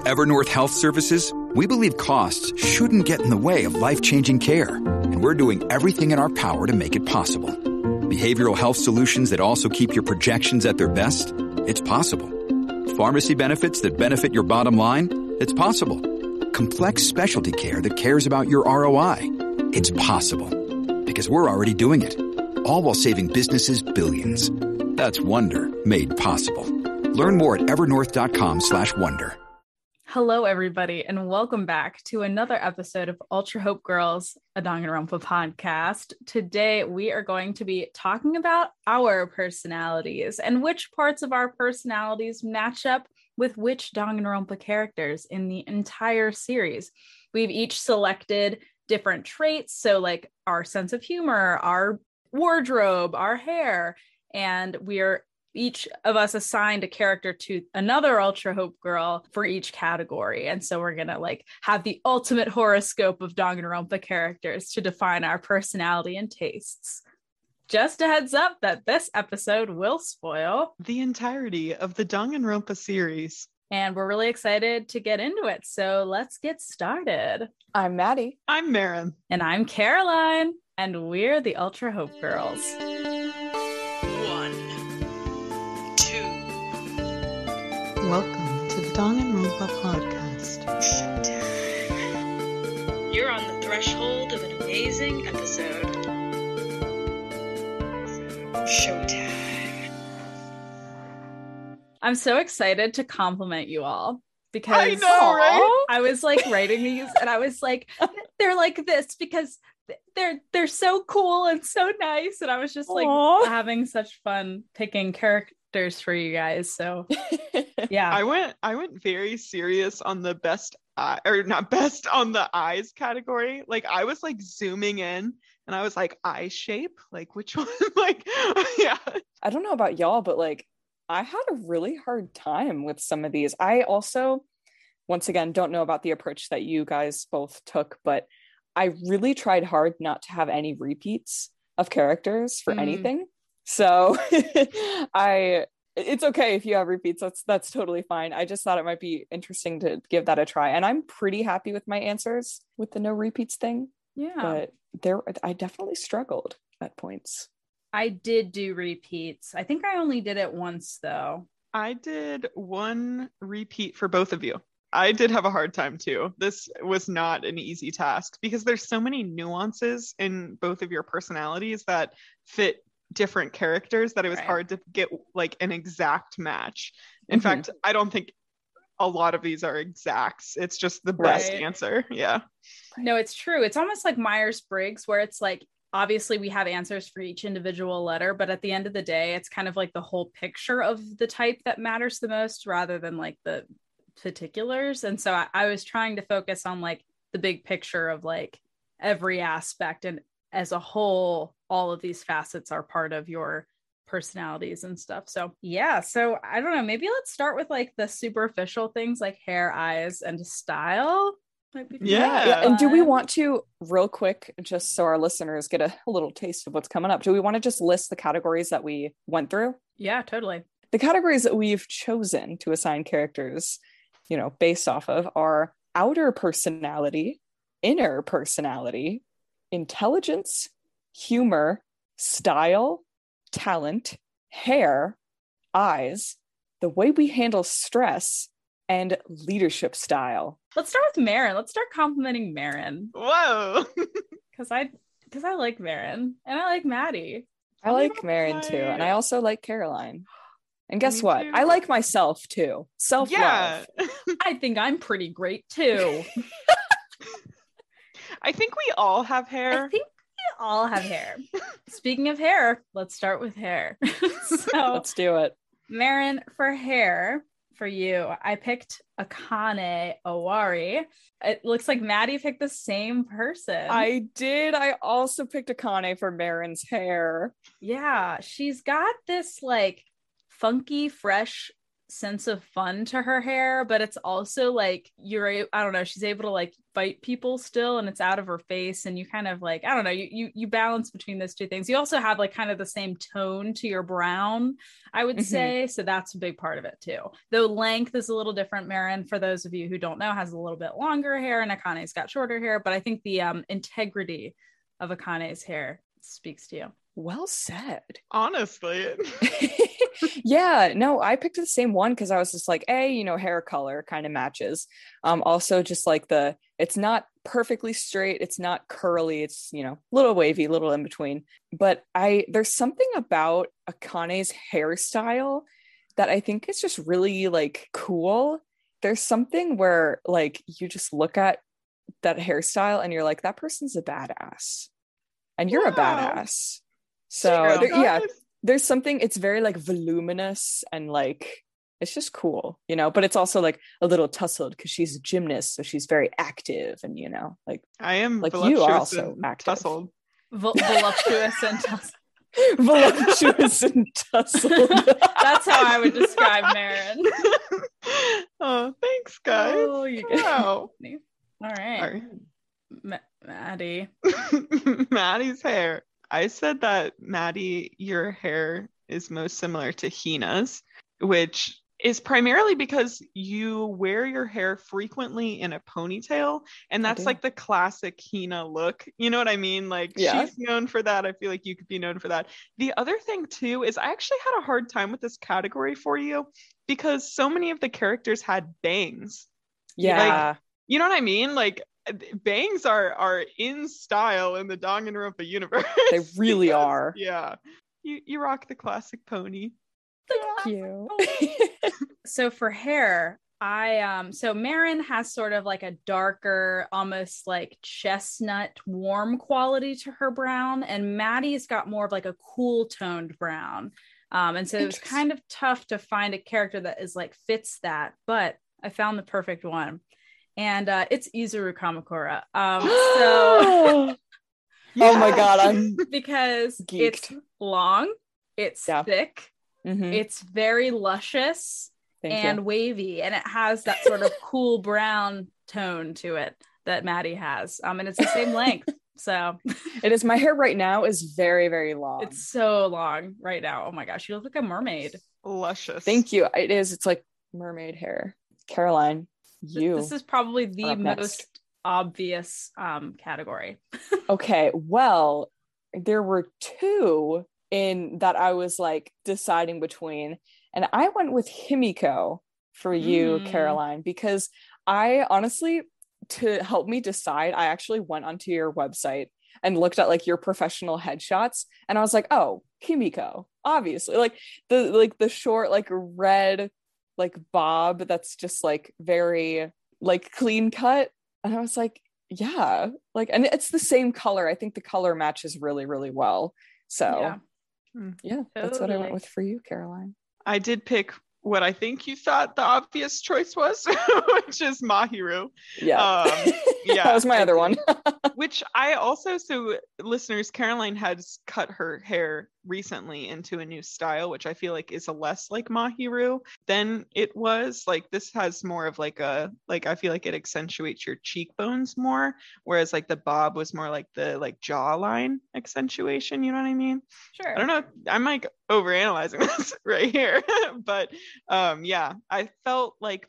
At Evernorth Health Services, we believe costs shouldn't get in the way of life-changing care, and we're doing everything in our power to make it possible. Behavioral health solutions that also keep your projections at their best? It's possible. Pharmacy benefits that benefit your bottom line? It's possible. Complex specialty care that cares about your ROI? It's possible. Because we're already doing it. All while saving businesses billions. That's Wonder made possible. Learn more at evernorth.com/wonder. Hello, everybody, and welcome back to another episode of Ultra Hope Girls, a Danganronpa podcast. Today, we are going to be talking about our personalities and which parts of our personalities match up with which Danganronpa characters in the entire series. We've each selected different traits, so like our sense of humor, our wardrobe, our hair, and we're each of us assigned a character to another Ultra Hope girl for each category. And so we're going to like have the ultimate horoscope of Danganronpa characters to define our personality and tastes. Just a heads up that this episode will spoil the entirety of the Danganronpa series. And we're really excited to get into it. So let's get started. I'm Maddie. I'm Maren. And I'm Caroline. And we're the Ultra Hope Girls. 1, 2. Welcome to the Danganronpa podcast. You're on the threshold of an amazing episode. Showtime. I'm so excited to compliment you all because I know, right? I was like writing these and I was like, they're like this because they're so cool and so nice, and I was just like having such fun picking characters for you guys. So yeah, I went very serious on the best or not best on the eyes category. Like I was like zooming in and I was like eye shape, like which one? Like yeah, I don't know about y'all, but like I had a really hard time with some of these. I also, once again, don't know about the approach that you guys both took, but I really tried hard not to have any repeats of characters for anything. So it's okay if you have repeats. That's totally fine. I just thought it might be interesting to give that a try. And I'm pretty happy with my answers with the no repeats thing. Yeah. But I definitely struggled at points. I did do repeats. I think I only did it once though. I did one repeat for both of you. I did have a hard time too. This was not an easy task because there's so many nuances in both of your personalities that fit different characters that it was hard to get like an exact match. In fact, I don't think a lot of these are exacts. It's just the best answer. Yeah. No, it's true. It's almost like Myers-Briggs where it's like, obviously we have answers for each individual letter, but at the end of the day, it's kind of like the whole picture of the type that matters the most rather than like the particulars. And so I was trying to focus on like the big picture of like every aspect, and as a whole all of these facets are part of your personalities and stuff. So yeah, so I don't know, maybe let's start with like the superficial things like hair, eyes, and style. Yeah. And do we want to real quick, just so our listeners get a little taste of what's coming up, do we want to just list the categories that we went through? Yeah, totally. The categories that we've chosen to assign characters, you know, based off of are outer personality, inner personality, intelligence, humor, style, talent, hair, eyes, the way we handle stress, and leadership style. Let's start with Maren. Let's start complimenting Maren. Whoa. Because I like Maren and I like Maddie. I like Maren too. And I also like Caroline. And guess what? Too. I like myself too. Self-love. Yeah. I think I'm pretty great too. I think we all have hair. I think we all have hair. Speaking of hair, let's start with hair. So let's do it. Maren, for hair, for you, I picked Akane Owari. It looks like Maddie picked the same person. I did. I also picked Akane for Maren's hair. Yeah, she's got this like funky, fresh sense of fun to her hair, but it's also like I don't know, she's able to like fight people still, and it's out of her face, and you kind of like, I don't know, you balance between those two things. You also have like kind of the same tone to your brown, I would say, so that's a big part of it too. Though length is a little different. Marin, for those of you who don't know, has a little bit longer hair, and Akane's got shorter hair, but I think the integrity of Akane's hair speaks to you. Well said. Honestly. Yeah, no, I picked the same one because I was just like, hair color kind of matches. Also just like it's not perfectly straight, it's not curly, it's, little wavy, little in between. But there's something about Akane's hairstyle that I think is just really like cool. There's something where like you just look at that hairstyle and you're like, that person's a badass. And you're a badass. So there's something, it's very like voluminous and like it's just cool, but it's also like a little tussled because she's a gymnast, so she's very active, and like I am like voluptuous, you are also and active. Tussled. Voluptuous and tussled. Voluptuous and tussled. That's how I would describe Marin. Oh, thanks guys. Oh, you wow. All right. Maddie. Maddie's hair. I said that, Maddie, your hair is most similar to Hina's, which is primarily because you wear your hair frequently in a ponytail, and that's like the classic Hina look. You know what I mean? Like, she's known for that. I feel like you could be known for that. The other thing too is I actually had a hard time with this category for you because so many of the characters had bangs. Yeah. Like, you know what I mean? Like, bangs are in style in the Danganronpa universe. They really are. Yeah. You rock the classic pony. Thank you. So for hair, so Marin has sort of like a darker, almost like chestnut warm quality to her brown, and Maddie's got more of like a cool toned brown. And so it was kind of tough to find a character that is like fits that, but I found the perfect one. And it's Izuru Kamakura. So oh my god, I'm because geeked. It's long, it's thick, it's very luscious and wavy, and it has that sort of cool brown tone to it that Maddie has. And it's the same length. So it is. My hair right now is very, very long. It's so long right now. Oh my gosh, you look like a mermaid. Luscious. Thank you. It is. It's like mermaid hair. Caroline. This is probably the most obvious category. Okay, well, there were two in that I was like deciding between, and I went with Himiko for you, Caroline, because I honestly, to help me decide, I actually went onto your website and looked at like your professional headshots, and I was like, oh, Himiko, obviously, like the short like red like bob that's just like very like clean cut, and I was like, yeah, like, and it's the same color. I think the color matches really, really well. So yeah, that's what I went with for you, Caroline. I did pick what I think you thought the obvious choice was, which is Mahiru. Yeah. That was my other one. Which I also, so listeners, Caroline has cut her hair recently into a new style, which I feel like is a less like Mahiru than it was. Like, this has more of like I feel like it accentuates your cheekbones more, whereas like the bob was more like the like jawline accentuation. You know what I mean? Sure. I don't know. I'm like overanalyzing this right here, but yeah, I felt like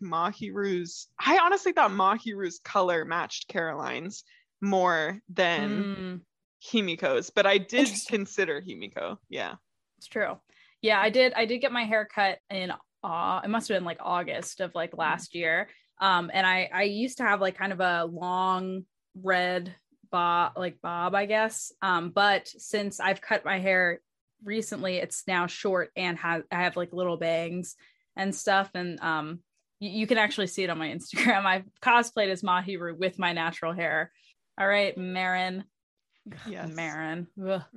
I honestly thought Mahiru's color matched Caroline's more than Himiko's, but I did consider Himiko. Yeah, it's true. Yeah, I did get my hair cut in it must have been like August of like last year, and I used to have like kind of a long red bob, I guess, but since I've cut my hair recently, it's now short and I have like little bangs and stuff, and you can actually see it on my Instagram. I've cosplayed as Mahiru with my natural hair. All right, Marin. Yes. Marin.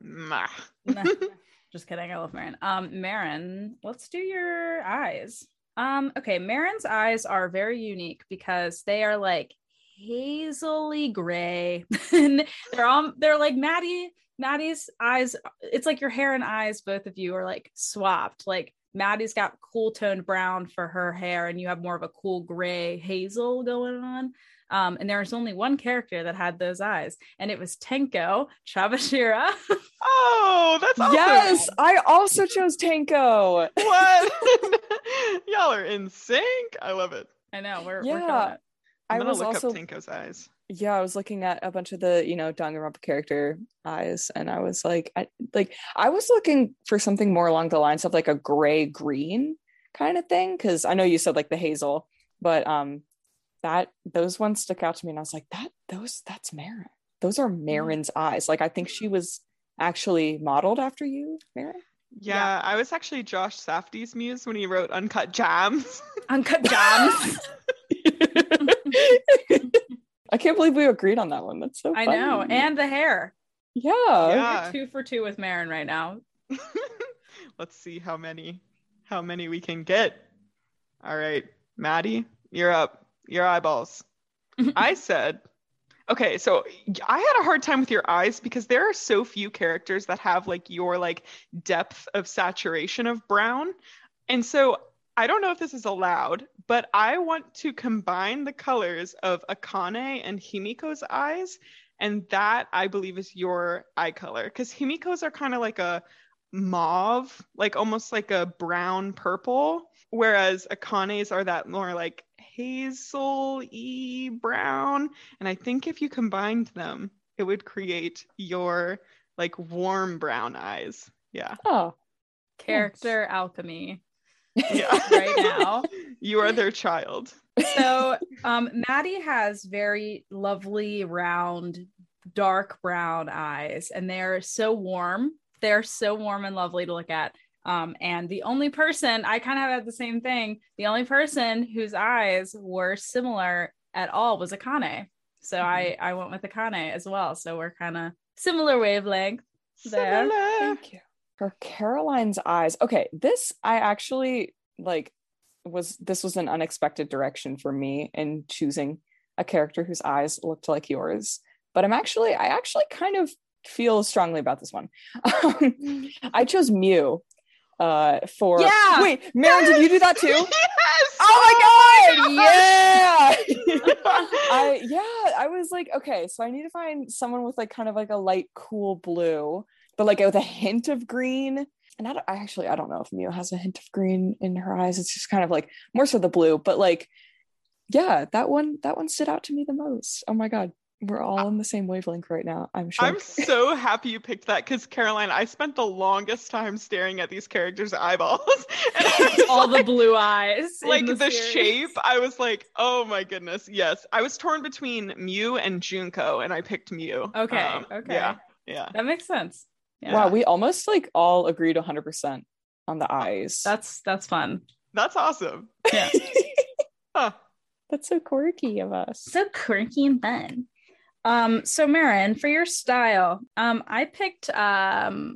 Just kidding. I love Marin. Marin, let's do your eyes. Okay, Marin's eyes are very unique because they are like hazily gray. And they're like Maddie's eyes. It's like your hair and eyes, both of you, are like swapped. Like Maddie's got cool toned brown for her hair, and you have more of a cool gray hazel going on. And there's only one character that had those eyes, and it was Tenko Chabashira. Oh, that's awesome. Yes, I also chose Tenko. What? Y'all are in sync. I love it. I know, we're Yeah. killing it. I'm gonna look also up Tenko's eyes. Yeah, I was looking at a bunch of the, Danganronpa character eyes, and I was like, I was looking for something more along the lines of like a gray green kind of thing, because I know you said like the hazel, but those ones stuck out to me, and I was like, that's Marin. Those are Marin's eyes. Like, I think she was actually modeled after you, Marin. Yeah, I was actually Josh Safdie's muse when he wrote Uncut Jams. Uncut Jams. I can't believe we agreed on that one. That's so funny. I know, and the hair. Yeah. We're 2 for 2 with Marin right now. Let's see how many we can get. All right, Maddie, you're up. Your eyeballs. I said, okay, so I had a hard time with your eyes because there are so few characters that have like your like depth of saturation of brown. And so I don't know if this is allowed, but I want to combine the colors of Akane and Himiko's eyes. And that, I believe, is your eye color. Because Himiko's are kind of like a mauve, like almost like a brown purple. Whereas Akane's are that more like hazel-y brown. And I think if you combined them, it would create your like warm brown eyes. Yeah. Oh. Character alchemy. Yeah. Right now. You are their child. So Maddie has very lovely, round, dark brown eyes, and they're so warm. They're so warm and lovely to look at. And the only person, I kind of had the same thing, the only person whose eyes were similar at all was Akane. So I went with Akane as well. So we're kind of similar wavelength there. Thank you. For Caroline's eyes. Okay, this I actually this was an unexpected direction for me in choosing a character whose eyes looked like yours. But I actually kind of feel strongly about this one. I chose Mew. For wait, Marin, did you do that too? Yes! Oh my god! Yeah. I was like, okay, so I need to find someone with like kind of like a light cool blue, but like with a hint of green. And I don't know if Mew has a hint of green in her eyes. It's just kind of like more so the blue, but like, yeah, that one stood out to me the most. Oh my god. We're all on the same wavelength right now. I'm sure. I'm so happy you picked that because Caroline, I spent the longest time staring at these characters' eyeballs. And all the blue eyes. Like the shape, I was like, oh my goodness. Yes. I was torn between Mew and Junko, and I picked Mew. Okay. Yeah. That makes sense. Yeah. Wow, we almost like all agreed 100% on the eyes. That's fun. That's awesome. Yeah. Huh. That's so quirky of us. So quirky and fun. So Marin, for your style, I picked Tenko.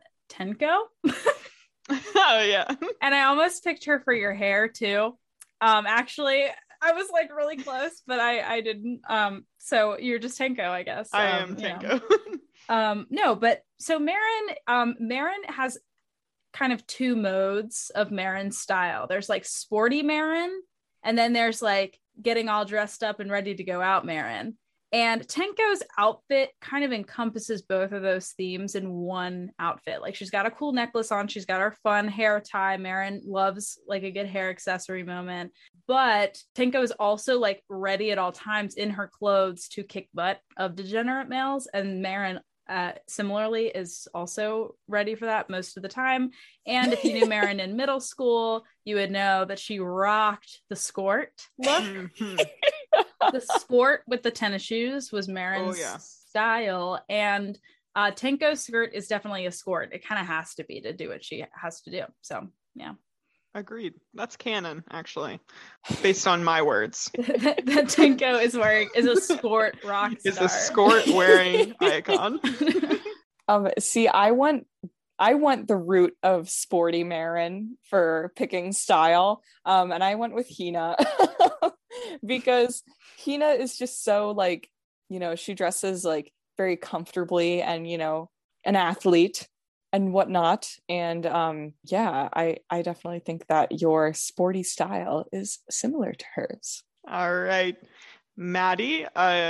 Oh yeah. And I almost picked her for your hair too. Actually, I was like really close, but I didn't. So you're just Tenko, I guess. I am Tenko. No, but so Marin has kind of 2 modes of Marin's style. There's like sporty Marin, and then there's like getting all dressed up and ready to go out Marin. And Tenko's outfit kind of encompasses both of those themes in one outfit. Like she's got a cool necklace on, she's got her fun hair tie. Marin loves like a good hair accessory moment, but Tenko is also like ready at all times in her clothes to kick butt of degenerate males, and Marin similarly is also ready for that most of the time. And if you knew Marin in middle school, you would know that she rocked the skirt look. The skirt with the tennis shoes was Marin's style, and Tenko's skirt is definitely a skirt. It kind of has to be to do what she has to do. So yeah, agreed. That's canon, actually, based on my words. that Tenko is a skirt rock star. Is a skirt wearing icon. See, I want the route of sporty Marin for picking style, and I went with Hina because Hina is just so like, she dresses like very comfortably and, an athlete, and whatnot. And yeah, I definitely think that your sporty style is similar to hers. All right, Maddie,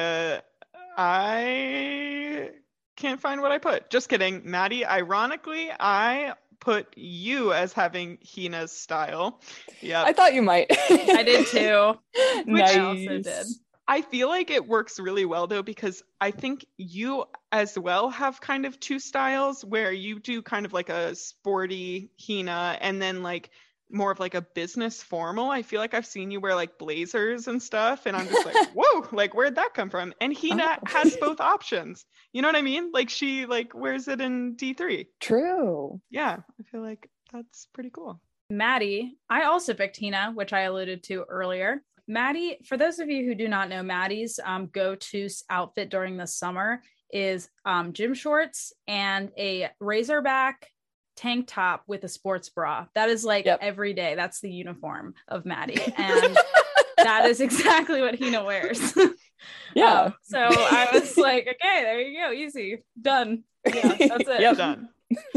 I can't find what I put. Just kidding. Maddie, ironically, I put you as having Hina's style. Yeah. I thought you might. I did too. Nice. I also did. I feel like it works really well though, because I think you as well have kind of two styles where you do kind of like a sporty Hina and then like more of like a business formal. I feel like I've seen you wear like blazers and stuff, and I'm just like, whoa, like where'd that come from? And Hina has both options. You know what I mean? Like she like wears it in D3. True. Yeah, I feel like that's pretty cool. Maddie, I also picked Hina, which I alluded to earlier. Maddie, for those of you who do not know, Maddie's go-to outfit during the summer is gym shorts and a razorback tank top with a sports bra. That is like every day. That's the uniform of Maddie. And that is exactly what Hina wears. Yeah. So I was like, okay, there you go. Easy. Done. Yeah, that's it. Done.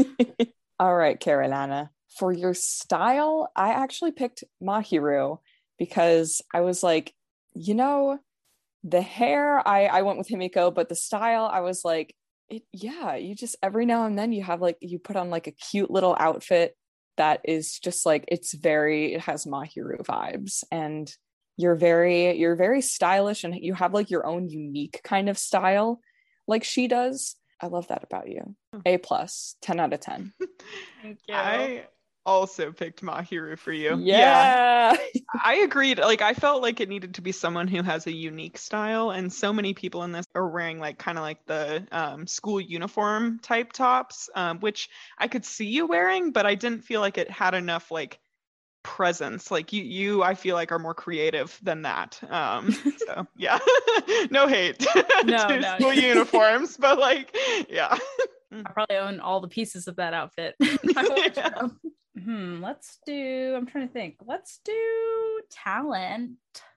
All right, Carolina. For your style, I actually picked Mahiru because I was like, you know, the hair, I went with Himiko, but the style, I was like, you just every now and then you have like, you put on like a cute little outfit that is just like, it has Mahiru vibes, and you're very stylish, and you have like your own unique kind of style like she does. I love that about you. A+, 10 out of 10. Thank you. I also picked Mahiru for you. Yeah. I agreed. Like I felt like it needed to be someone who has a unique style, and so many people in this are wearing like kind of like the school uniform type tops, which I could see you wearing, but I didn't feel like it had enough like presence. Like you I feel like are more creative than that. So yeah. No hate to school uniforms, but like yeah. I probably own all the pieces of that outfit. Let's do, I'm trying to think. Let's do talent.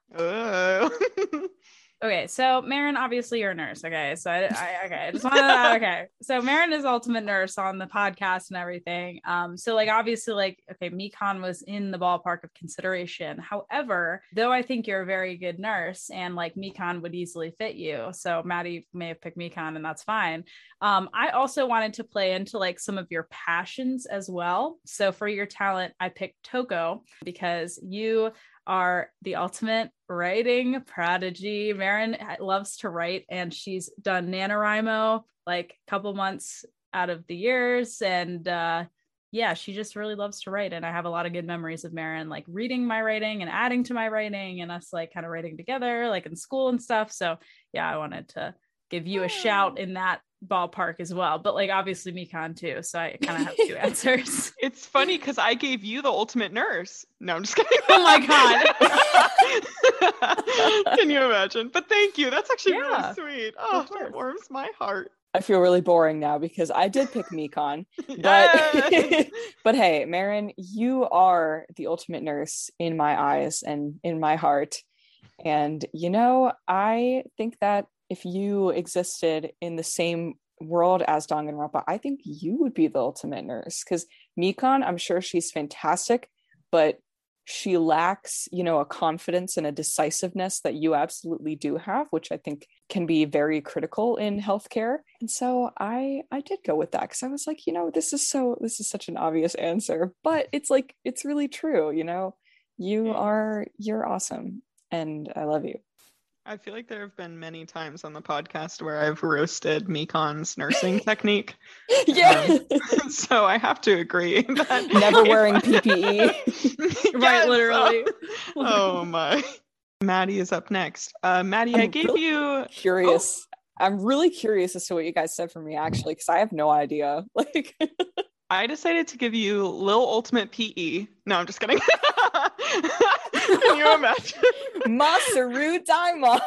Okay, so Marin, obviously you're a nurse. Okay, so I just want to okay. So Marin is ultimate nurse on the podcast and everything. So like obviously like okay, Mikan was in the ballpark of consideration. However, though I think you're a very good nurse and like Mikan would easily fit you, so Maddie may have picked Mikan and that's fine. I also wanted to play into like some of your passions as well. So for your talent, I picked Toko because you are the ultimate writing prodigy. Marin loves to write, and she's done NaNoWriMo like a couple months out of the years. And yeah, she just really loves to write. And I have a lot of good memories of Marin like reading my writing and adding to my writing and us like kind of writing together like in school and stuff. So yeah, I wanted to give you a shout in that ballpark as well, but like obviously Mikan too, so I kind of have two answers. It's funny because I gave you the ultimate nurse. No, I'm just kidding. Oh my god. Can you imagine? But thank you, that's actually really sweet. Oh, it warms my heart. I feel really boring now because I did pick Mikan, but but hey, Marin, you are the ultimate nurse in my eyes and in my heart. And you know, I think that if you existed in the same world as Danganronpa, I think you would be the ultimate nurse, because Mikan, I'm sure she's fantastic, but she lacks, you know, a confidence and a decisiveness that you absolutely do have, which I think can be very critical in healthcare. And so I did go with that because I was like, you know, this is such an obvious answer, but it's like, it's really true. You know, you're awesome. And I love you. I feel like there have been many times on the podcast where I've roasted Mikan's nursing technique. Yeah. So I have to agree that never wearing PPE. Right, literally. Oh my. Maddie is up next. Maddie, I gave really you curious. I'm really curious as to what you guys said for me, actually, because I have no idea. Like I decided to give you Lil Ultimate PE. No, I'm just kidding. Can you imagine? Masaru Daimon.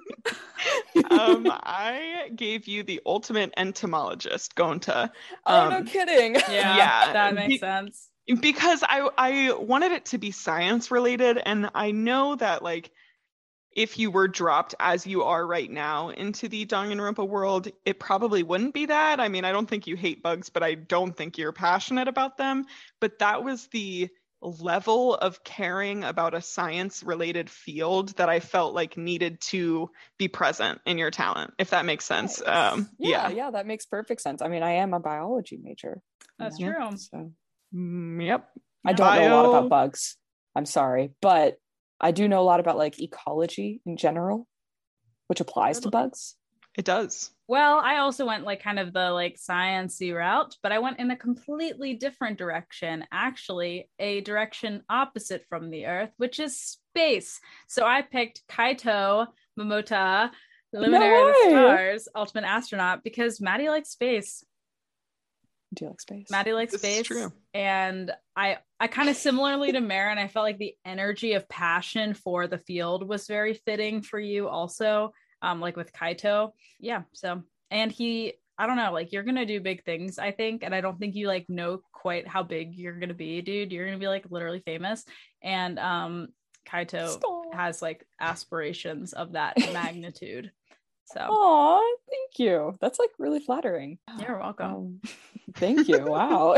I gave you the ultimate entomologist, Gonta. Oh, no kidding. Yeah, that makes sense. Because I wanted it to be science related, and I know that like if you were dropped as you are right now into the Danganronpa world, it probably wouldn't be that. I mean, I don't think you hate bugs, but I don't think you're passionate about them. But that was the level of caring about a science related field that I felt like needed to be present in your talent, if that makes sense. Nice. Yeah, that makes perfect sense. I mean, I am a biology major. That's you know, true. So. Yep. I don't know a lot about bugs. I'm sorry, but I do know a lot about like ecology in general, which applies to bugs. It does. Well, I also went like kind of the like sciencey route, but I went in a completely different direction, actually, a direction opposite from the Earth, which is space. So I picked Kaito Momota, Luminary of the Stars, Ultimate Astronaut, because Maddie likes space. Do you like space? Maddie likes This space. is true. And I kind of similarly to Marin, I felt like the energy of passion for the field was very fitting for you also. Like with Kaito. Yeah. So, and I don't know, like you're going to do big things, I think. And I don't think you like know quite how big you're going to be, dude. You're going to be like literally famous. And Kaito has like aspirations of that magnitude. So. Aw, thank you. That's like really flattering. You're welcome. Thank you. Wow.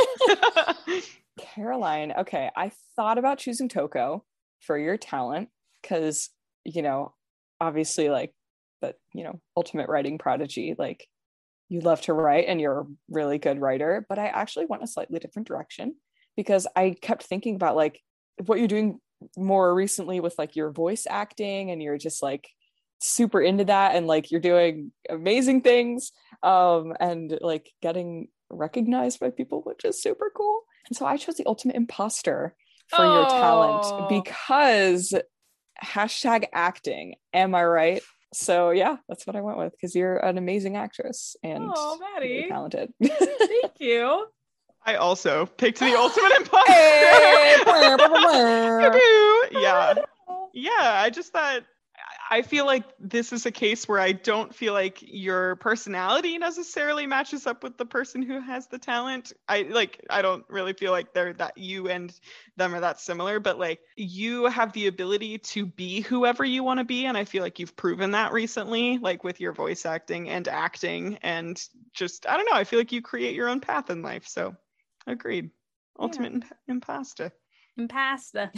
Caroline. Okay. I thought about choosing Toko for your talent because, you know, obviously like that, you know, ultimate writing prodigy, like you love to write and you're a really good writer, but I actually went a slightly different direction because I kept thinking about like what you're doing more recently with like your voice acting, and you're just like super into that, and like you're doing amazing things and like getting recognized by people, which is super cool. And so I chose the ultimate imposter for your talent because #acting, am I right? So yeah, that's what I went with because you're an amazing actress and Maddie, really talented. Thank you. I also picked the ultimate imposter. Yeah, I just thought, I feel like this is a case where I don't feel like your personality necessarily matches up with the person who has the talent. I don't really feel like that you and them are that similar, but like you have the ability to be whoever you want to be. And I feel like you've proven that recently, like with your voice acting and just, I don't know. I feel like you create your own path in life. So agreed. Ultimate imposter. Impasta.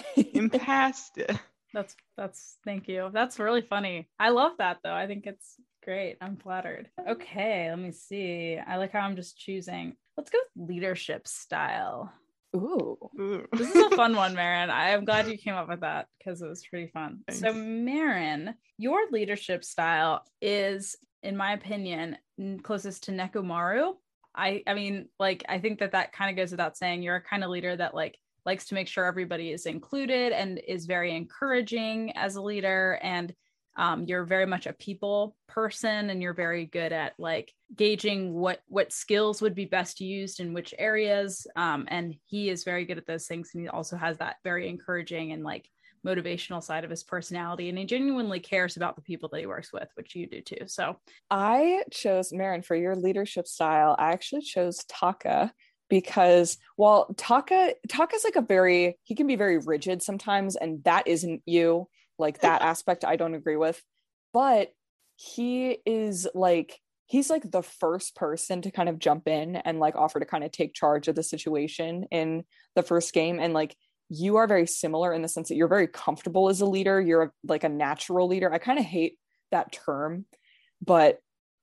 That's thank you. That's really funny. I love that though. I think it's great. I'm flattered. Okay, let me see. I like how I'm just choosing. Let's go with leadership style. Ooh. This is a fun one, Marin. I am glad you came up with that because it was pretty fun. Thanks. So Marin, your leadership style is, in my opinion, closest to Nekomaru. I mean, like, I think that kind of goes without saying. You're a kind of leader that like likes to make sure everybody is included and is very encouraging as a leader. And you're very much a people person, and you're very good at like gauging what skills would be best used in which areas. And he is very good at those things. And he also has that very encouraging and like motivational side of his personality. And he genuinely cares about the people that he works with, which you do too. So I chose, Marin, for your leadership style. I actually chose Taka, because while Taka's like he can be very rigid sometimes, and that isn't you. Like that aspect I don't agree with, but he's like the first person to kind of jump in and like offer to kind of take charge of the situation in the first game. And like you are very similar in the sense that you're very comfortable as a leader. You're like a natural leader. I kind of hate that term, but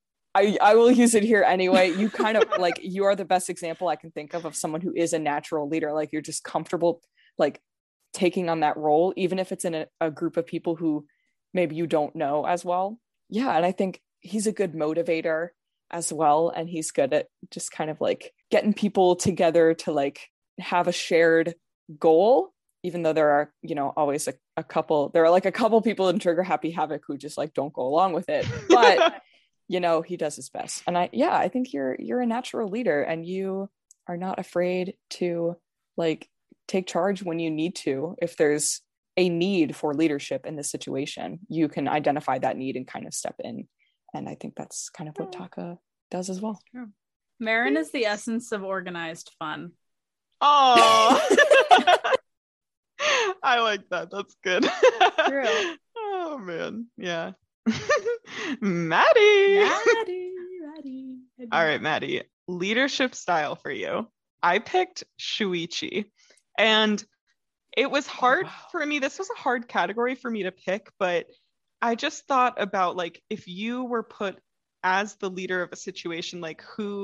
I will use it here anyway. You kind of like, you are the best example I can think of someone who is a natural leader. Like you're just comfortable like taking on that role, even if it's in a group of people who maybe you don't know as well. Yeah. And I think he's a good motivator as well. And he's good at just kind of like getting people together to like have a shared goal, even though there are, you know, always a couple people in Trigger Happy Havoc who just like don't go along with it. But you know, he does his best. And I think you're a natural leader, and you are not afraid to like take charge when you need to. If there's a need for leadership in this situation, you can identify that need and kind of step in. And I think that's kind of what Taka does as well. Marin is the essence of organized fun. Oh, I like that. That's good. True. Oh Oh man. Yeah. Maddie. All right, Maddie. Leadership style for you. I picked Shuichi. And it was hard for me. This was a hard category for me to pick, but I just thought about like if you were put as the leader of a situation, like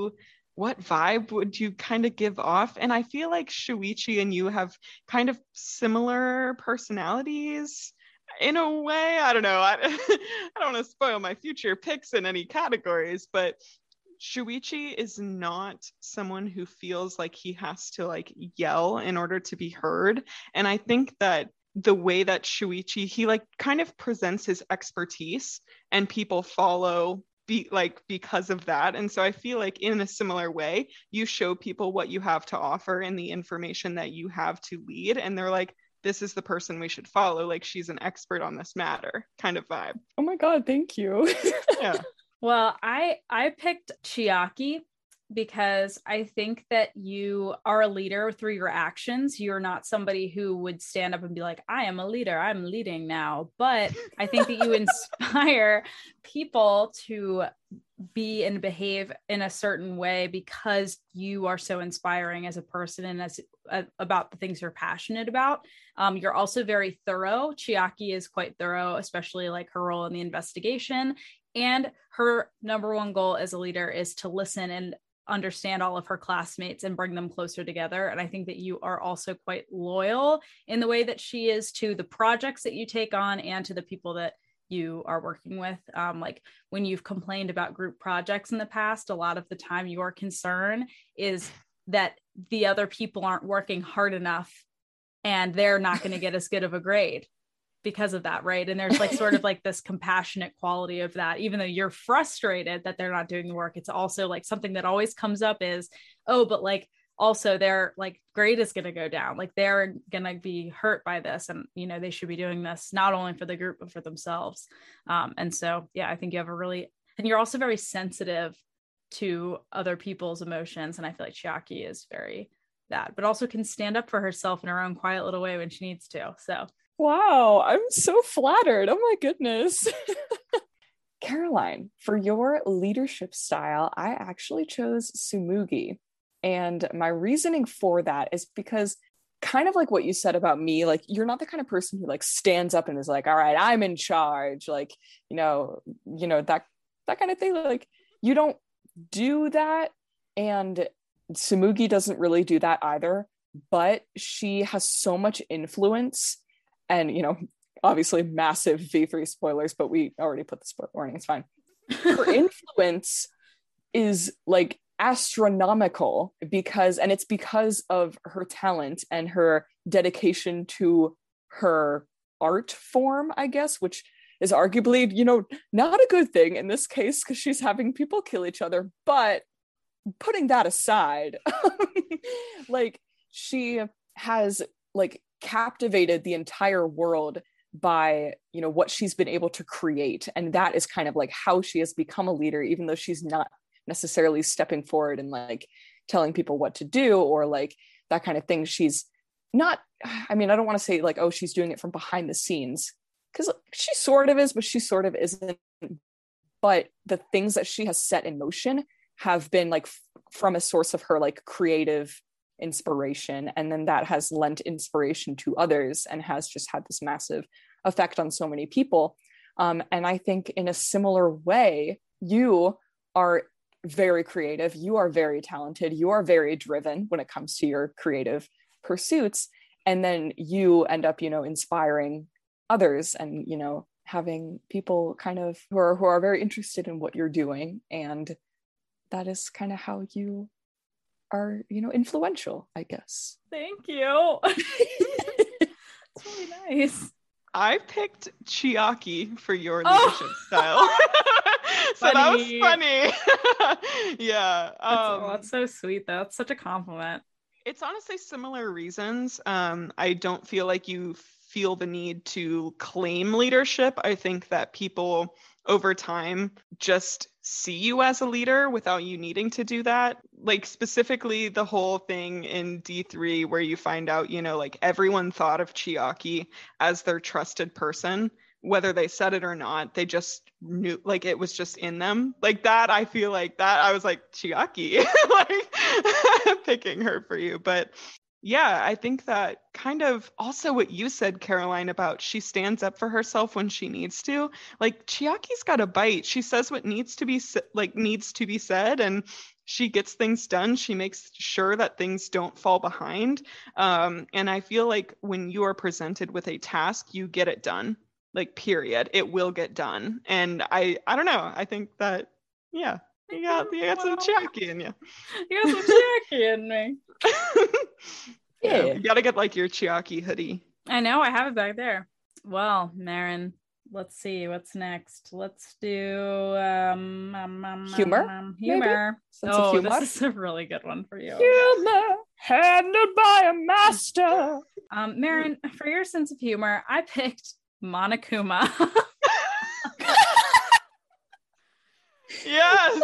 what vibe would you kind of give off? And I feel like Shuichi and you have kind of similar personalities in a way. I don't know. I don't want to spoil my future picks in any categories, but Shuichi is not someone who feels like he has to like yell in order to be heard. And I think that the way that Shuichi, he like kind of presents his expertise and people follow because of that. And so I feel like in a similar way, you show people what you have to offer and the information that you have to lead. And they're like, this is the person we should follow. Like she's an expert on this matter kind of vibe. Oh my God, thank you. Yeah. Well, I picked Chiaki because I think that you are a leader through your actions. You're not somebody who would stand up and be like, I am a leader, I'm leading now. But I think that you inspire people to be and behave in a certain way because you are so inspiring as a person and as about the things you're passionate about. You're also very thorough. Chiaki is quite thorough, especially like her role in the investigation. And her number one goal as a leader is to listen and understand all of her classmates and bring them closer together. And I think that you are also quite loyal in the way that she is to the projects that you take on and to the people that you are working with. Like when you've complained about group projects in the past, a lot of the time your concern is that the other people aren't working hard enough and they're not going to get as good of a grade because of that, right? And there's like sort of like this compassionate quality of that, even though you're frustrated that they're not doing the work. It's also like something that always comes up is, oh, but like also their like grade is going to go down. Like they're going to be hurt by this. And, you know, they should be doing this not only for the group, but for themselves. And so, yeah, I think you have and you're also very sensitive to other people's emotions. And I feel like Chiaki is very that, but also can stand up for herself in her own quiet little way when she needs to. So wow, I'm so flattered. Oh my goodness. Caroline, for your leadership style, I actually chose Sumugi. And my reasoning for that is because kind of like what you said about me, like you're not the kind of person who like stands up and is like, all right, I'm in charge. Like, you know, that kind of thing. Like you don't do that. And Sumugi doesn't really do that either, but she has so much influence. And, you know, obviously massive V3 spoilers, but we already put the spoiler warning, it's fine. Her influence is like astronomical because of her talent and her dedication to her art form, I guess, which is arguably, you know, not a good thing in this case because she's having people kill each other. But putting that aside, like she has like captivated the entire world by, you know, what she's been able to create. And that is kind of like how she has become a leader, even though she's not necessarily stepping forward and like telling people what to do or like that kind of thing. She's not, I mean, I don't want to say like, oh, she's doing it from behind the scenes because she sort of is, but she sort of isn't. But the things that she has set in motion have been like from a source of her like creative inspiration, and then that has lent inspiration to others and has just had this massive effect on so many people. And I think in a similar way, you are very creative, you are very talented, you are very driven when it comes to your creative pursuits, and then you end up, you know, inspiring others and, you know, having people kind of who are very interested in what you're doing, and that is kind of how you are, you know, influential, I guess. Thank you. It's really nice. I picked Chiaki for your leadership style. So that was funny. Yeah. That's so sweet though. It's such a compliment. It's honestly similar reasons. I don't feel like you feel the need to claim leadership. I think that people over time just see you as a leader without you needing to do that. Like specifically the whole thing in D3 where you find out, you know, like everyone thought of Chiaki as their trusted person whether they said it or not, they just knew, like it was just in them. Like that, I feel like that I was like, Chiaki, like picking her for you. But yeah, I think that kind of also what you said, Caroline, about she stands up for herself when she needs to. Like Chiaki's got a bite. She says what needs to be said, and she gets things done. She makes sure that things don't fall behind. And I feel like when you are presented with a task, you get it done. Like period. It will get done. And I don't know. I think that you got some Chiaki in you. You got some Chiaki in me. Yeah, you gotta get like your Chiaki hoodie. I know, I have it back there. Well, Marin, let's see what's next. Let's do humor. Humor. Sense of humor. This is a really good one for you. Humor handled by a master. Marin, for your sense of humor, I picked Monokuma. Yes.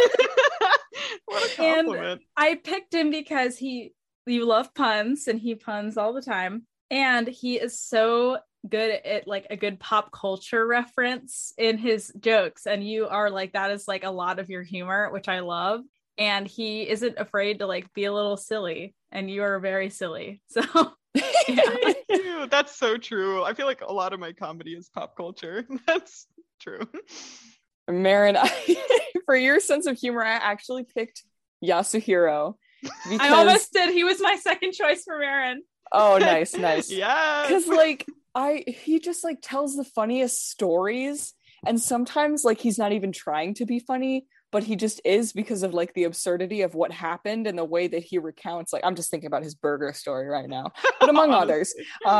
What a compliment. And I picked him because you love puns, and he puns all the time, and he is so good at like a good pop culture reference in his jokes, and you are like, that is like a lot of your humor, which I love. And he isn't afraid to like be a little silly, and you are very silly. So yeah. Dude, that's so true. I feel like a lot of my comedy is pop culture. That's true. Marin, for your sense of humor, I actually picked Yasuhiro. Because... I almost did. He was my second choice for Marin. Oh, nice. Yeah. Because like he just like tells the funniest stories, and sometimes like he's not even trying to be funny, but he just is, because of like the absurdity of what happened and the way that he recounts. Like I'm just thinking about his burger story right now, but among others.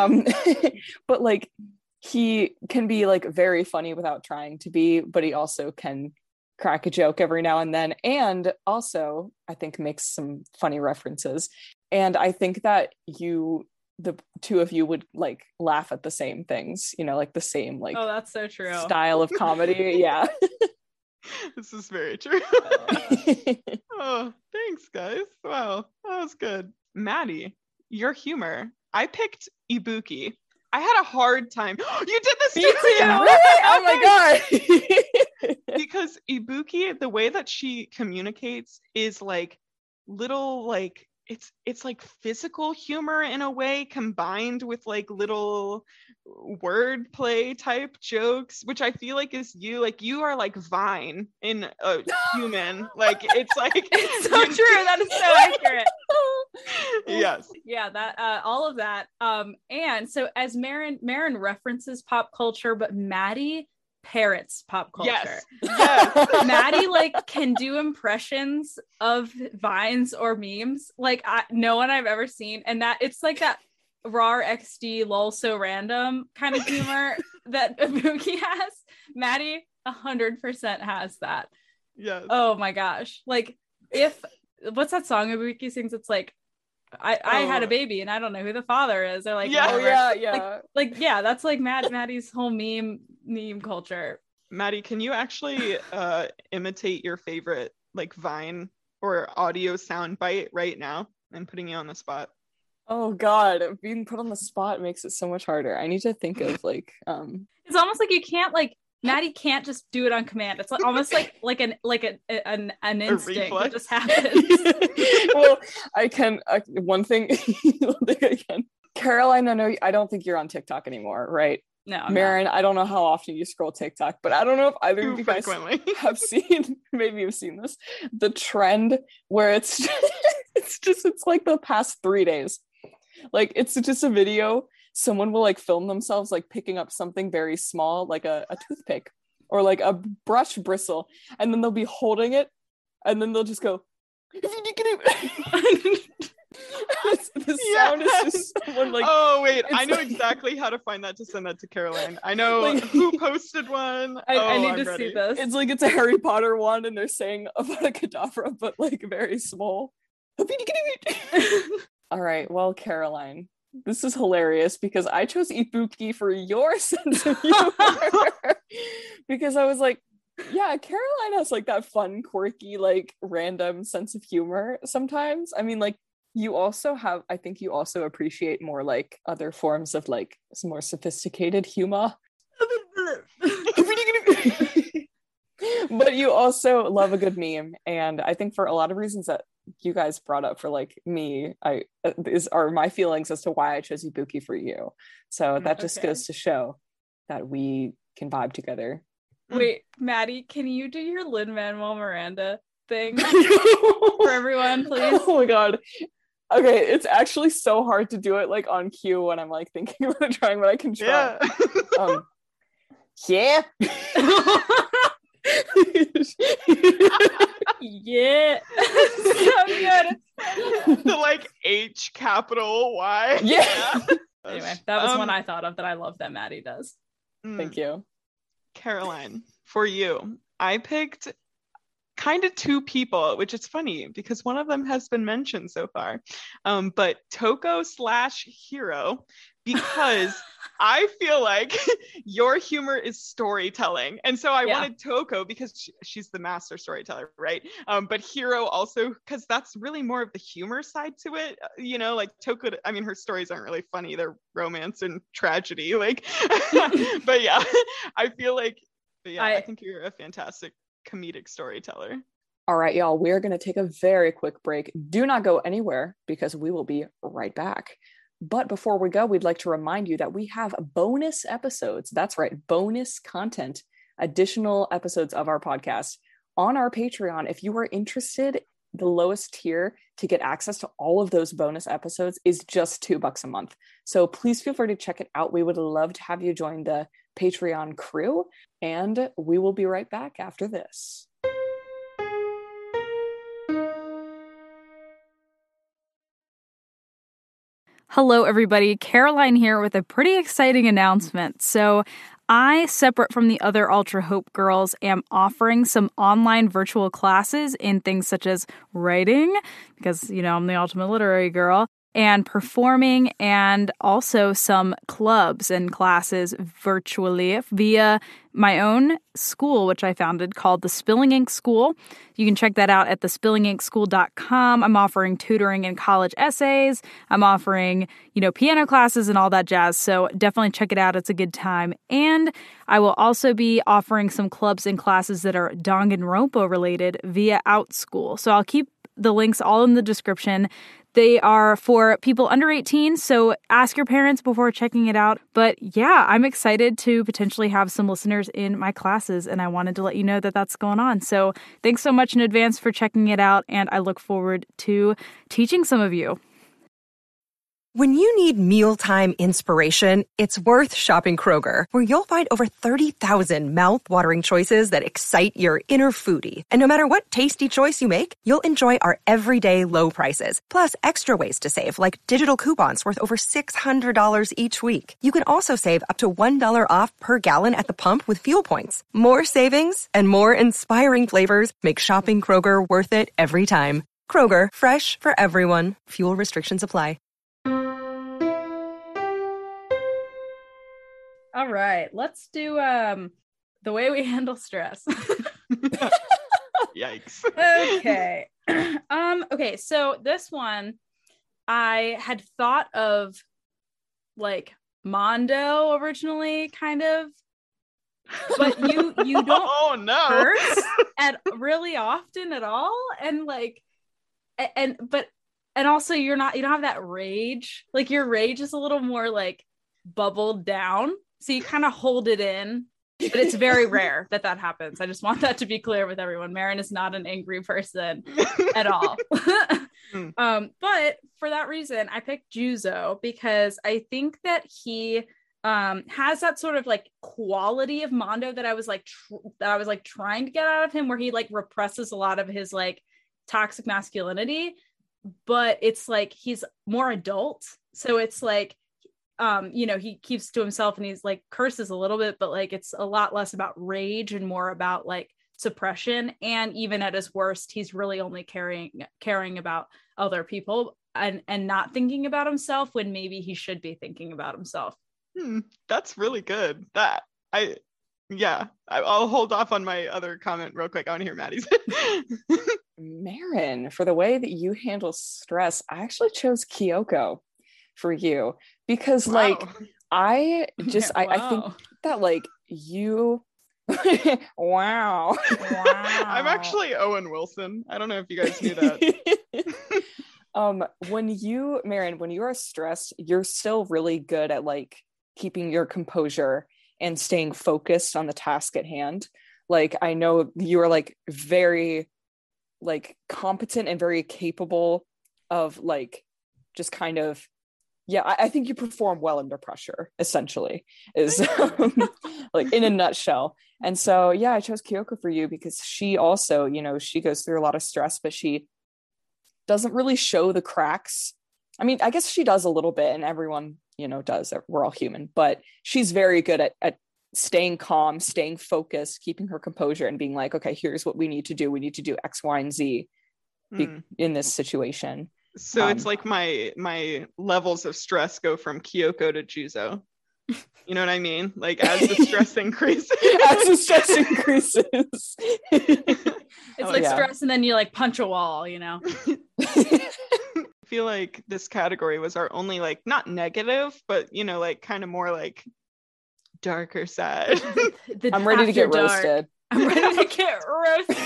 But like he can be like very funny without trying to be, but he also can crack a joke every now and then, and also I think makes some funny references. And I think that the two of you would like laugh at the same things, you know, like the same like, oh, that's so true, style of comedy. Yeah. This is very true. Oh, thanks guys. Wow, that was good. Maddie, your humor. I picked Ibuki. I had a hard time. You did this Me too. too. Really? Oh my god. Because Ibuki, the way that she communicates is like little like it's like physical humor in a way, combined with like little wordplay type jokes, which I feel like is you. Like you are like Vine in a human. Like it's like it's so true. That is so accurate. Yes. Yeah, that all of that. And so as Marin references pop culture, but Maddie parrots pop culture. Yes. Maddie like can do impressions of vines or memes like no one I've ever seen, and that it's like that rar XD lol so random kind of humor that Ibuki has. Maddie 100% has that. Yes. Oh my gosh. Like what's that song Ibuki sings? It's like I had a baby and I don't know who the father is, or like yeah. whatever. Yeah. Like yeah, that's like Maddie's whole meme culture. Maddie, can you actually imitate your favorite like Vine or audio sound bite right now? I'm putting you on the spot. Oh god, being put on the spot makes it so much harder. I need to think of like it's almost like you can't like Maddie can't just do it on command. It's like almost like an instinct that just happens. Well, I can one thing I can. Caroline, I don't think you're on TikTok anymore, right? No. Marin, I don't know how often you scroll TikTok, but I don't know if either of you guys have seen, maybe you've seen this, the trend where it's like the past 3 days. Like it's just a video. Someone will like film themselves like picking up something very small, like a toothpick or like a brush bristle, and then they'll be holding it, and then they'll just go. The sound is just someone like. Oh wait, I know exactly how to find that to send that to Caroline. I know like, who posted one. I need to see this. It's like it's a Harry Potter one, and they're saying Avada Kedavra, but like very small. All right, well, Caroline, this is hilarious because I chose Ibuki for your sense of humor because I was like, yeah, Caroline has like that fun, quirky, like random sense of humor sometimes. I mean, like you also have, I think you also appreciate more like other forms of like more sophisticated humor. But you also love a good meme, and I think for a lot of reasons that you guys brought up for like me, are my feelings as to why I chose Ibuki for you. So that just goes to show that we can vibe together. Wait, Maddie, can you do your Lin-Manuel Miranda thing for everyone, please? Oh my god. Okay, it's actually so hard to do it like on cue when I'm like thinking about trying, but I can try. Yeah. Yeah. So good. The like H capital Y. Yeah. Anyway, that was one I thought of that I love that Maddie does. Thank you. Caroline, for you, I picked kind of two people, which is funny because one of them has been mentioned so far, but Toko / Hiro, because I feel like your humor is storytelling, and so I wanted Toko because she's the master storyteller, right? But Hiro also because that's really more of the humor side to it, you know, like Toko, I mean, her stories aren't really funny, they're romance and tragedy, like but yeah, I feel like I think you're a fantastic comedic storyteller. All right, y'all, we're going to take a very quick break. Do not go anywhere because we will be right back. But before we go, we'd like to remind you that we have bonus episodes. That's right, bonus content, additional episodes of our podcast on our Patreon. If you are interested, the lowest tier to get access to all of those bonus episodes is just $2 a month. So please feel free to check it out. We would love to have you join the Patreon crew, and we will be right back after this. Hello, everybody. Caroline here with a pretty exciting announcement. So I, separate from the other Ultra Hope girls, am offering some online virtual classes in things such as writing, because, you know, I'm the ultimate literary girl, and performing, and also some clubs and classes virtually via my own school, which I founded called the Spilling Ink School. You can check that out at thespillinginkschool.com. I'm offering tutoring and college essays. I'm offering, you know, piano classes and all that jazz. So definitely check it out. It's a good time. And I will also be offering some clubs and classes that are Danganronpa related via Outschool. So I'll keep the links all in the description. They are for people under 18, so ask your parents before checking it out. But yeah, I'm excited to potentially have some listeners in my classes, and I wanted to let you know that that's going on. So thanks so much in advance for checking it out, and I look forward to teaching some of you. When you need mealtime inspiration, it's worth shopping Kroger, where you'll find over 30,000 mouth-watering choices that excite your inner foodie. And no matter what tasty choice you make, you'll enjoy our everyday low prices, plus extra ways to save, like digital coupons worth over $600 each week. You can also save up to $1 off per gallon at the pump with fuel points. More savings and more inspiring flavors make shopping Kroger worth it every time. Kroger, fresh for everyone. Fuel restrictions apply. All right, let's do the way we handle stress. Yikes. Okay. Okay, so this one I had thought of like Mondo originally, kind of, but you don't curse really often at all, and like and also you don't have that rage. Like your rage is a little more like bubbled down. So you kind of hold it in, but it's very rare that happens. I just want that to be clear with everyone. Marin is not an angry person at all. But for that reason, I picked Juzo because I think that he has that sort of like quality of Mondo that I was like trying to get out of him, where he like represses a lot of his like toxic masculinity, but it's like he's more adult. So it's like, you know, he keeps to himself and he's like curses a little bit, but like it's a lot less about rage and more about like suppression. And even at his worst, he's really only caring about other people and not thinking about himself when maybe he should be thinking about himself. That's really good. I'll hold off on my other comment real quick. I want to hear Maddie's. Marin, for the way that you handle stress, I actually chose Kyoko for you because like I think that like you wow. I'm actually Owen Wilson. I don't know if you guys knew that. Marin, when you are stressed, you're still really good at like keeping your composure and staying focused on the task at hand. Like, I know you are like very like competent and very capable of like just kind of, yeah, I think you perform well under pressure, essentially, is like in a nutshell. And so, yeah, I chose Kyoko for you because she also, you know, she goes through a lot of stress, but she doesn't really show the cracks. I mean, I guess she does a little bit, and everyone, you know, does. We're all human, but she's very good at staying calm, staying focused, keeping her composure, and being like, okay, here's what we need to do. We need to do X, Y, and Z in this situation. So it's like my levels of stress go from Kyoko to Juzo. You know what I mean? Like, as the stress increases. As the stress increases. It's like stress, and then you like punch a wall, you know? I feel like this category was our only, like, not negative, but, you know, like kind of more like darker side. I'm ready to get roasted. I'm ready to get roasted.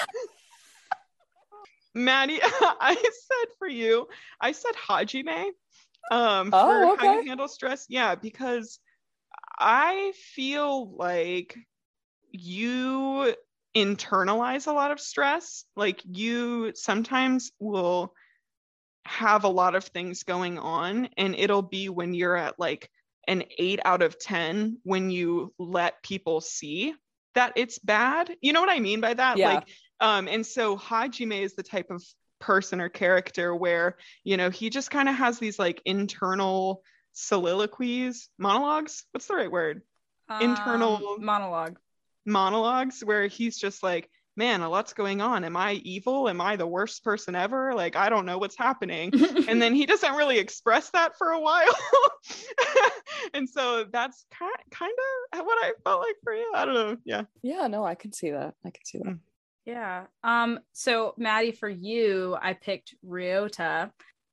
Maddie, I said for you, I said Hajime for how you handle stress. Yeah, because I feel like you internalize a lot of stress. Like, you sometimes will have a lot of things going on, and it'll be when you're at like an 8 out of 10 when you let people see that it's bad. You know what I mean by that? Yeah. Like, and so Hajime is the type of person or character where, you know, he just kind of has these like internal monologues. What's the right word? Internal monologues where he's just like, man, a lot's going on. Am I evil? Am I the worst person ever? Like, I don't know what's happening. And then he doesn't really express that for a while. And so that's kind of what I felt like for you. I don't know. Yeah. Yeah, no, I can see that. Yeah. So Maddie, for you, I picked Ryota.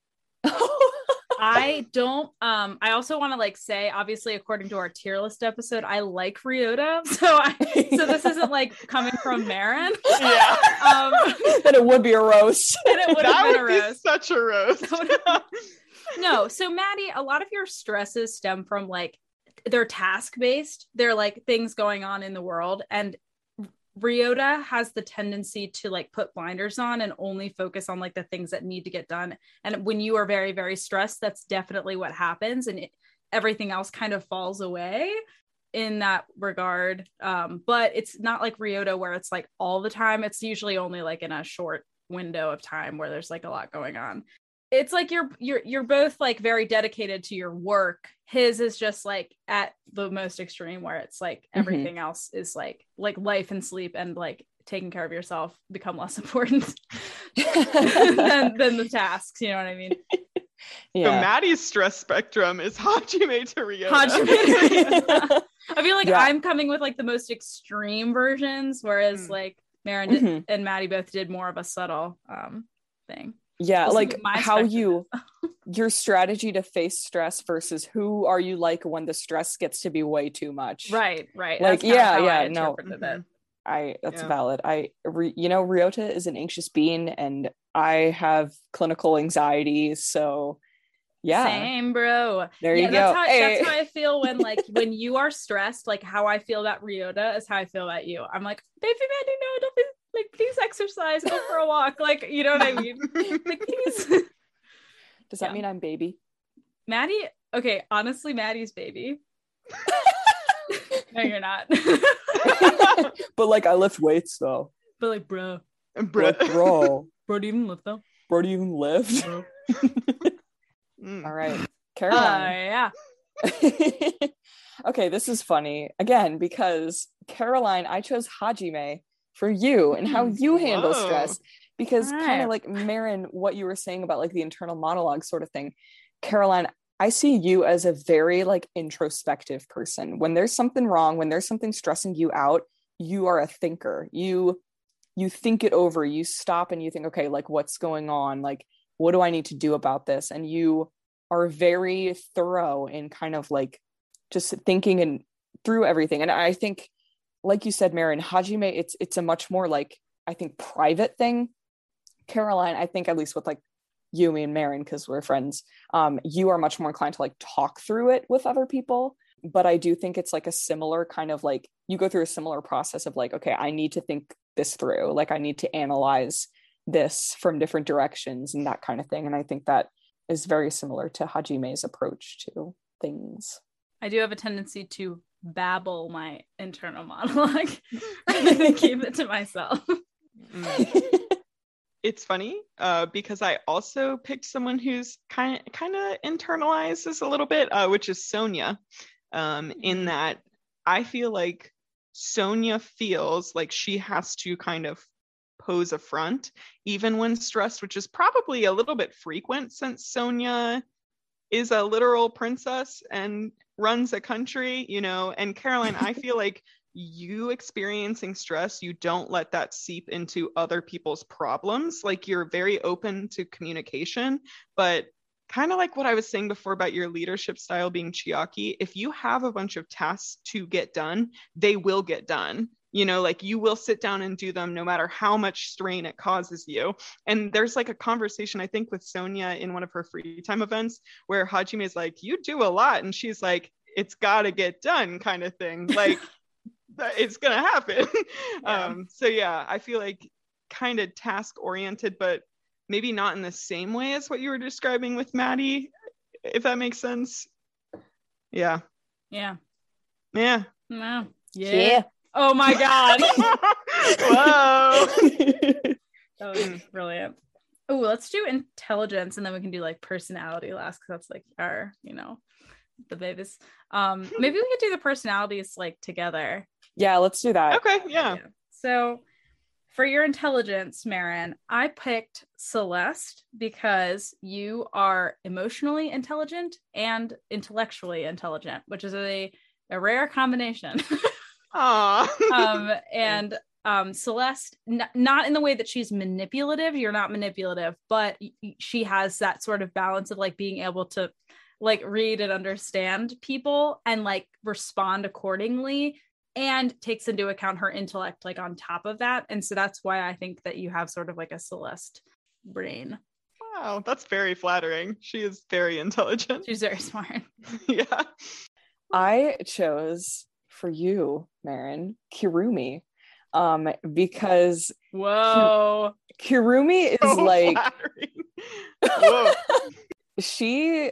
I also want to like say, obviously, according to our tier list episode, I like Ryota. So this isn't like coming from Marin. Yeah. Then it would be a roast. That would be such a roast. No. So Maddie, a lot of your stresses stem from like, they're task based. They're like things going on in the world. And Ryota has the tendency to like put blinders on and only focus on like the things that need to get done. And when you are very, very stressed, that's definitely what happens. And everything else kind of falls away in that regard. But it's not like Ryota where it's like all the time. It's usually only like in a short window of time where there's like a lot going on. It's like you're both like very dedicated to your work. His is just like at the most extreme where it's like everything else is like life and sleep and like taking care of yourself become less important than the tasks. You know what I mean? Yeah. So Maddie's stress spectrum is Hajime to Ryota. I feel like I'm coming with like the most extreme versions, whereas like Marin and Maddie both did more of a subtle thing. Yeah, like how your strategy to face stress versus who are you like when the stress gets to be way too much. Right. Like, that's valid. Ryota is an anxious being and I have clinical anxiety, so yeah. Same, bro. There you go. That's how I feel when when you are stressed, like how I feel about Ryota is how I feel about you. I'm like, baby Maddie, no, don't be like, please exercise, go for a walk. Like, you know what I mean? Like, please. Does that mean I'm baby? Maddie? Okay, honestly, Maddie's baby. No, you're not. But like, I lift weights though. But like, bro. Bro, do you even lift though? Bro, do you even lift? All right, Caroline. Yeah. Okay, this is funny again because Caroline, I chose Hajime for you and how you handle stress, because kind of like Marin, what you were saying about like the internal monologue sort of thing. Caroline, I see you as a very like introspective person. When there's something wrong, when there's something stressing you out, you are a thinker. You think it over, you stop and you think, okay, like what's going on? Like, what do I need to do about this? And you are very thorough in kind of like just thinking and through everything. And I think, like you said, Marin, Hajime, it's a much more like, I think, private thing. Caroline, I think, at least with like Yumi and Marin, because we're friends, you are much more inclined to like talk through it with other people. But I do think it's like a similar kind of like, you go through a similar process of like, okay, I need to think this through. Like I need to analyze this from different directions and that kind of thing. And I think that is very similar to Hajime's approach to things. I do have a tendency to babble my internal monologue and keep it to myself. It's funny because I also picked someone who's kind of internalizes a little bit, which is Sonia, in that I feel like Sonia feels like she has to kind of pose a front even when stressed, which is probably a little bit frequent since Sonia is a literal princess and runs a country, you know. And Caroline, I feel like you experiencing stress, you don't let that seep into other people's problems. Like you're very open to communication, but kind of like what I was saying before about your leadership style being Chiaki, if you have a bunch of tasks to get done, they will get done. You know, like you will sit down and do them no matter how much strain it causes you. And there's like a conversation, I think, with Sonia in one of her free time events where Hajime is like, you do a lot. And she's like, it's got to get done kind of thing. Like, it's going to happen. Yeah. So yeah, I feel like kind of task oriented, but maybe not in the same way as what you were describing with Maddie, if that makes sense. Yeah. Yeah. Yeah. Wow. Yeah. Oh my God. Whoa. That was brilliant. Oh, let's do intelligence and then we can do like personality last because that's like our, you know, the babies. Maybe we could do the personalities like together. Yeah, let's do that. Okay, yeah. So for your intelligence, Marin, I picked Celeste because you are emotionally intelligent and intellectually intelligent, which is a rare combination. And Celeste, not in the way that she's manipulative. You're not manipulative, but she has that sort of balance of like being able to like read and understand people and like respond accordingly, and takes into account her intellect like on top of that. And so that's why I think that you have sort of like a Celeste brain. Wow, that's very flattering. She is very intelligent. She's very smart. Yeah. I chose for you, Marin, Kirumi, because whoa, Kirumi is so like whoa. she's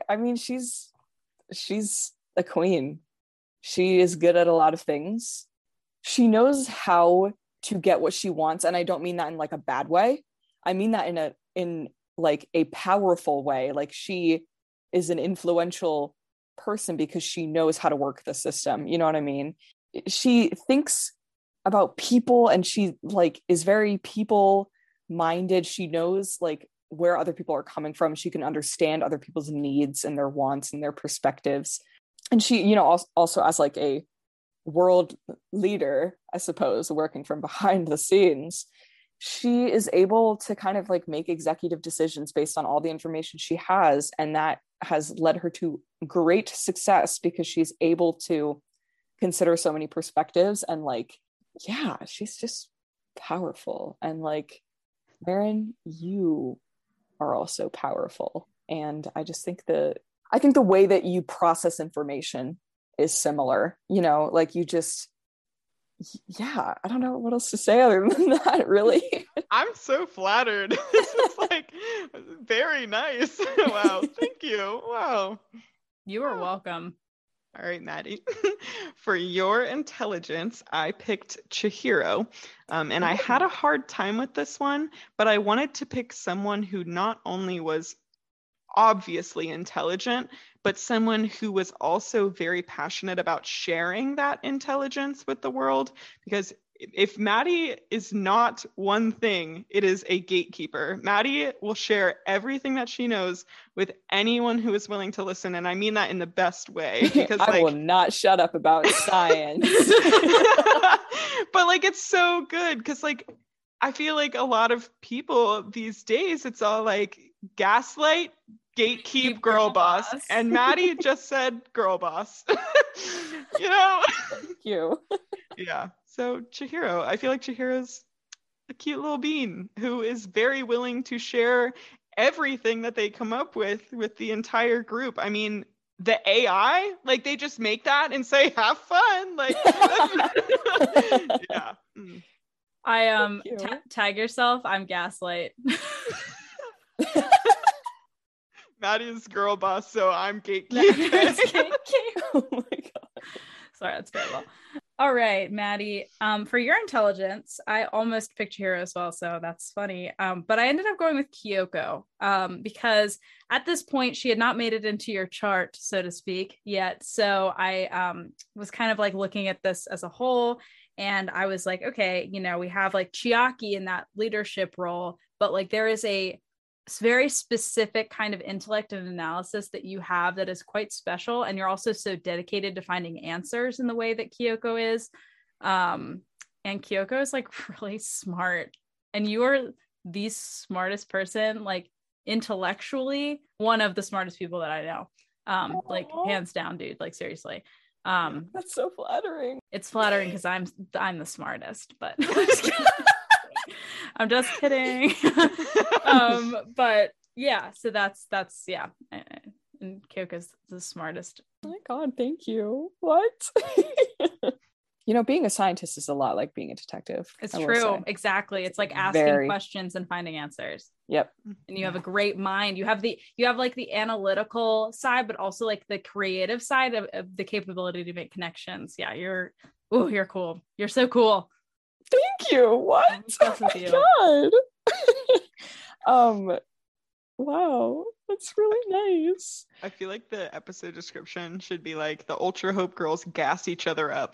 a queen. She is good at a lot of things. She knows how to get what she wants, and I don't mean that in like a bad way. I mean that in like a powerful way. Like she is an influential person because she knows how to work the system. You know what I mean? She thinks about people and she like is very people minded. She knows like where other people are coming from. She can understand other people's needs and their wants and their perspectives. And she, you know, also as like a world leader, I suppose, working from behind the scenes, she is able to kind of like make executive decisions based on all the information she has. And that has led her to great success because she's able to consider so many perspectives. And like, yeah, she's just powerful. And like, Marin, you are also powerful. And I just think the way that you process information is similar, you know, like you just, yeah, I don't know what else to say other than that, really. I'm so flattered. This is like very nice. Wow. Thank you. Wow. You are welcome. All right, Maddie. For your intelligence, I picked Chihiro. And I had a hard time with this one, but I wanted to pick someone who not only was obviously intelligent, but someone who was also very passionate about sharing that intelligence with the world. Because if Maddie is not one thing, it is a gatekeeper. Maddie will share everything that she knows with anyone who is willing to listen. And I mean that in the best way. Because I will not shut up about science. But like, it's so good because like, I feel like a lot of people these days, it's all like gaslight gatekeep girl boss. And Maddie just said girl boss. You know? Thank you. Yeah. So Chihiro, I feel like Chihiro's a cute little bean who is very willing to share everything that they come up with the entire group. I mean, the AI, like they just make that and say, have fun. Like, yeah. Tag yourself. I'm Gaslight. Maddie's girl boss, so I'm gatekeep. Oh my god. Sorry, that's terrible. All right, Maddie. For your intelligence, I almost picked Chihiro as well, so that's funny. But I ended up going with Kyoko because at this point she had not made it into your chart, so to speak, yet. So I was kind of like looking at this as a whole, and I was like, okay, you know, we have like Chiaki in that leadership role, but like there is a very specific kind of intellect and analysis that you have that is quite special, and you're also so dedicated to finding answers in the way that Kyoko is. And Kyoko is like really smart, and you are the smartest person, like intellectually one of the smartest people that I know, like hands down, dude, like seriously. That's so flattering. It's flattering because I'm the smartest, but I'm just kidding. But yeah, so that's yeah. And Kyoko's the smartest. Oh my god, thank you. What? You know, being a scientist is a lot like being a detective. It's true. Exactly. It's like asking questions and finding answers. Yep. And you have a great mind. You have like the analytical side, but also like the creative side of the capability to make connections. Yeah, you're cool. You're so cool. Thank you. What? Oh my god. Wow, that's really nice. I feel like the episode description should be like the Ultra Hope girls gas each other up.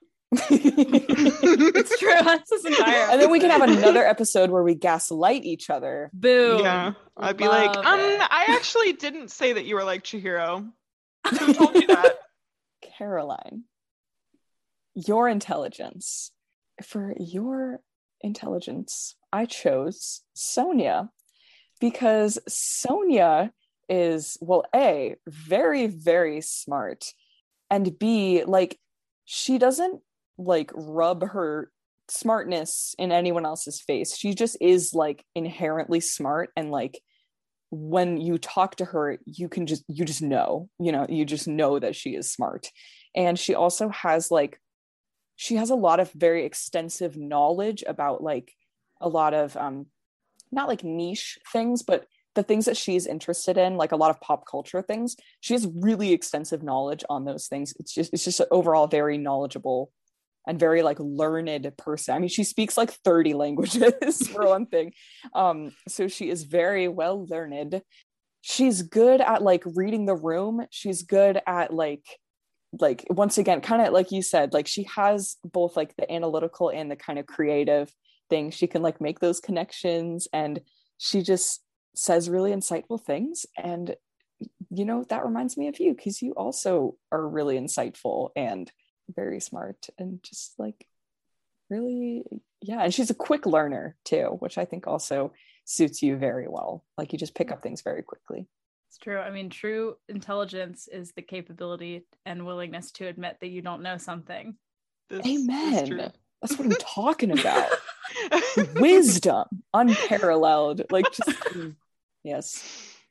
It's true. That's this entire and then we can have another episode where we gaslight each other. Boom. Yeah. I'd be like, I actually didn't say that you were like Chihiro. Who told you that? Caroline, your intelligence. For your intelligence, I chose Sonia because Sonia is, well, A, very, very smart, and B, like, she doesn't like rub her smartness in anyone else's face. She just is like inherently smart, and like when you talk to her, you just know, you just know that she is smart. And she also has like, she has a lot of very extensive knowledge about like a lot of not like niche things, but the things that she's interested in, like a lot of pop culture things. She has really extensive knowledge on those things. It's just an overall very knowledgeable and very like learned person. I mean, she speaks like 30 languages for one thing. So she is very well learned. She's good at like reading the room. She's good at like once again, kind of like you said, like she has both like the analytical and the kind of creative thing. She can like make those connections, and she just says really insightful things. And you know, that reminds me of you because you also are really insightful and very smart and just like really, yeah. And she's a quick learner too, which I think also suits you very well. Like you just pick up things very quickly. It's true. I mean, true intelligence is the capability and willingness to admit that you don't know something. Amen. That's what I'm talking about. Wisdom, unparalleled. Like just yes.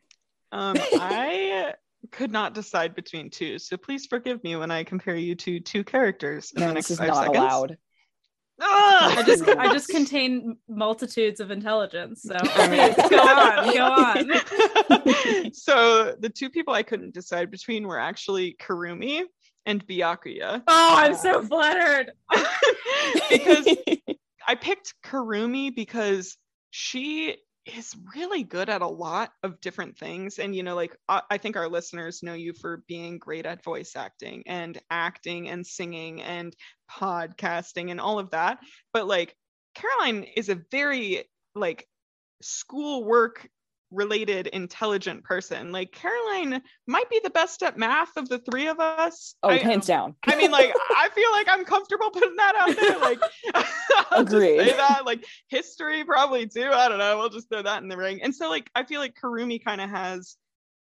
I could not decide between two, so please forgive me when I compare you to two characters in the next 5 seconds. This is not allowed. I just contain multitudes of intelligence. So please, go on. So the two people I couldn't decide between were actually Kurumi and Byakuya. Oh, I'm so flattered. Because I picked Kurumi because she is really good at a lot of different things. And, you know, like, I think our listeners know you for being great at voice acting and singing and podcasting and all of that. But like, Caroline is a very like schoolwork related intelligent person. Like Caroline might be the best at math of the three of us. Hands down. I mean, like, I feel like I'm comfortable putting that out there. Like, I'll Agreed. just say that. Like, history probably too. I don't know. We'll just throw that in the ring. And so like, I feel like Kurumi kind of has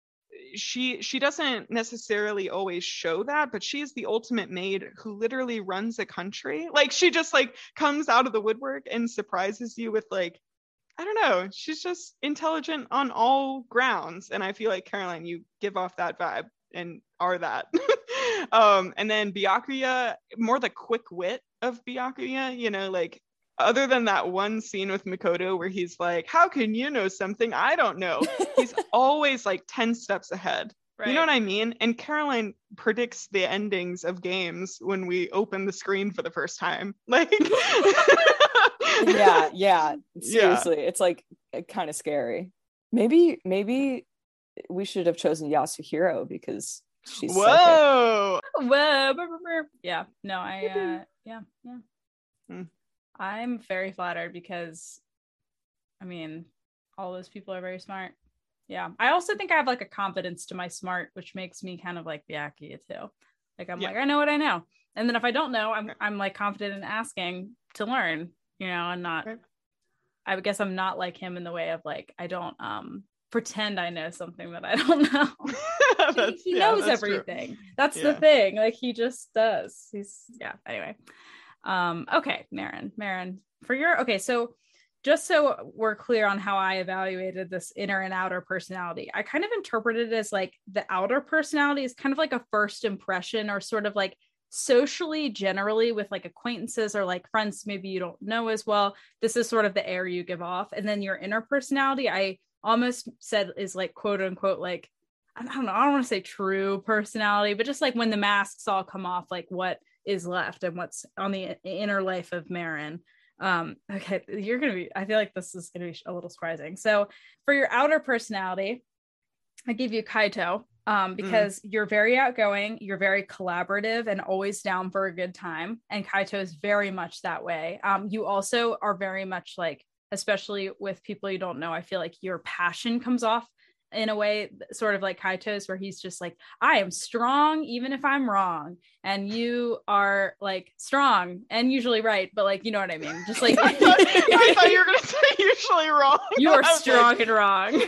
she doesn't necessarily always show that, but she's the ultimate maid who literally runs a country. Like, she just like comes out of the woodwork and surprises you with like, I don't know, she's just intelligent on all grounds. And I feel like, Caroline, you give off that vibe and are that. And then Byakuya, more the quick wit of Byakuya, you know, like, other than that one scene with Mikoto where he's like, how can you know something I don't know? He's always like 10 steps ahead. Right. You know what I mean? And Caroline predicts the endings of games when we open the screen for the first time. Like, yeah. Seriously, it's like kind of scary. Maybe we should have chosen Yasuhiro because she's whoa. Yeah. No, yeah. I'm very flattered because, I mean, all those people are very smart. Yeah. I also think I have like a confidence to my smart, which makes me kind of like Byakuya too. Like, I'm like, I know what I know. And then if I don't know, I'm like confident in asking to learn, you know, and not, right. I guess I'm not like him in the way of like, I don't pretend I know something that I don't know. he knows everything. True. That's the thing. Like, he just does. Anyway. Okay, Marin, for your, okay, so just so we're clear on how I evaluated this inner and outer personality, I kind of interpreted it as like the outer personality is kind of like a first impression, or sort of like socially, generally with like acquaintances or like friends maybe you don't know as well. This is sort of the air you give off. And then your inner personality, I almost said, is like quote unquote, like, I don't know, I don't want to say true personality, but just like when the masks all come off, like what is left and what's on the inner life of Marin. Okay, I feel like this is gonna be a little surprising. So for your outer personality, I give you Kaito, because you're very outgoing, you're very collaborative and always down for a good time. And Kaito is very much that way. You also are very much like, especially with people you don't know, I feel like your passion comes off in a way sort of like Kaito's, where he's just like, I am strong even if I'm wrong, and you are like strong and usually right, but like, you know what I mean, just like I thought you were gonna say usually wrong. You are strong and wrong.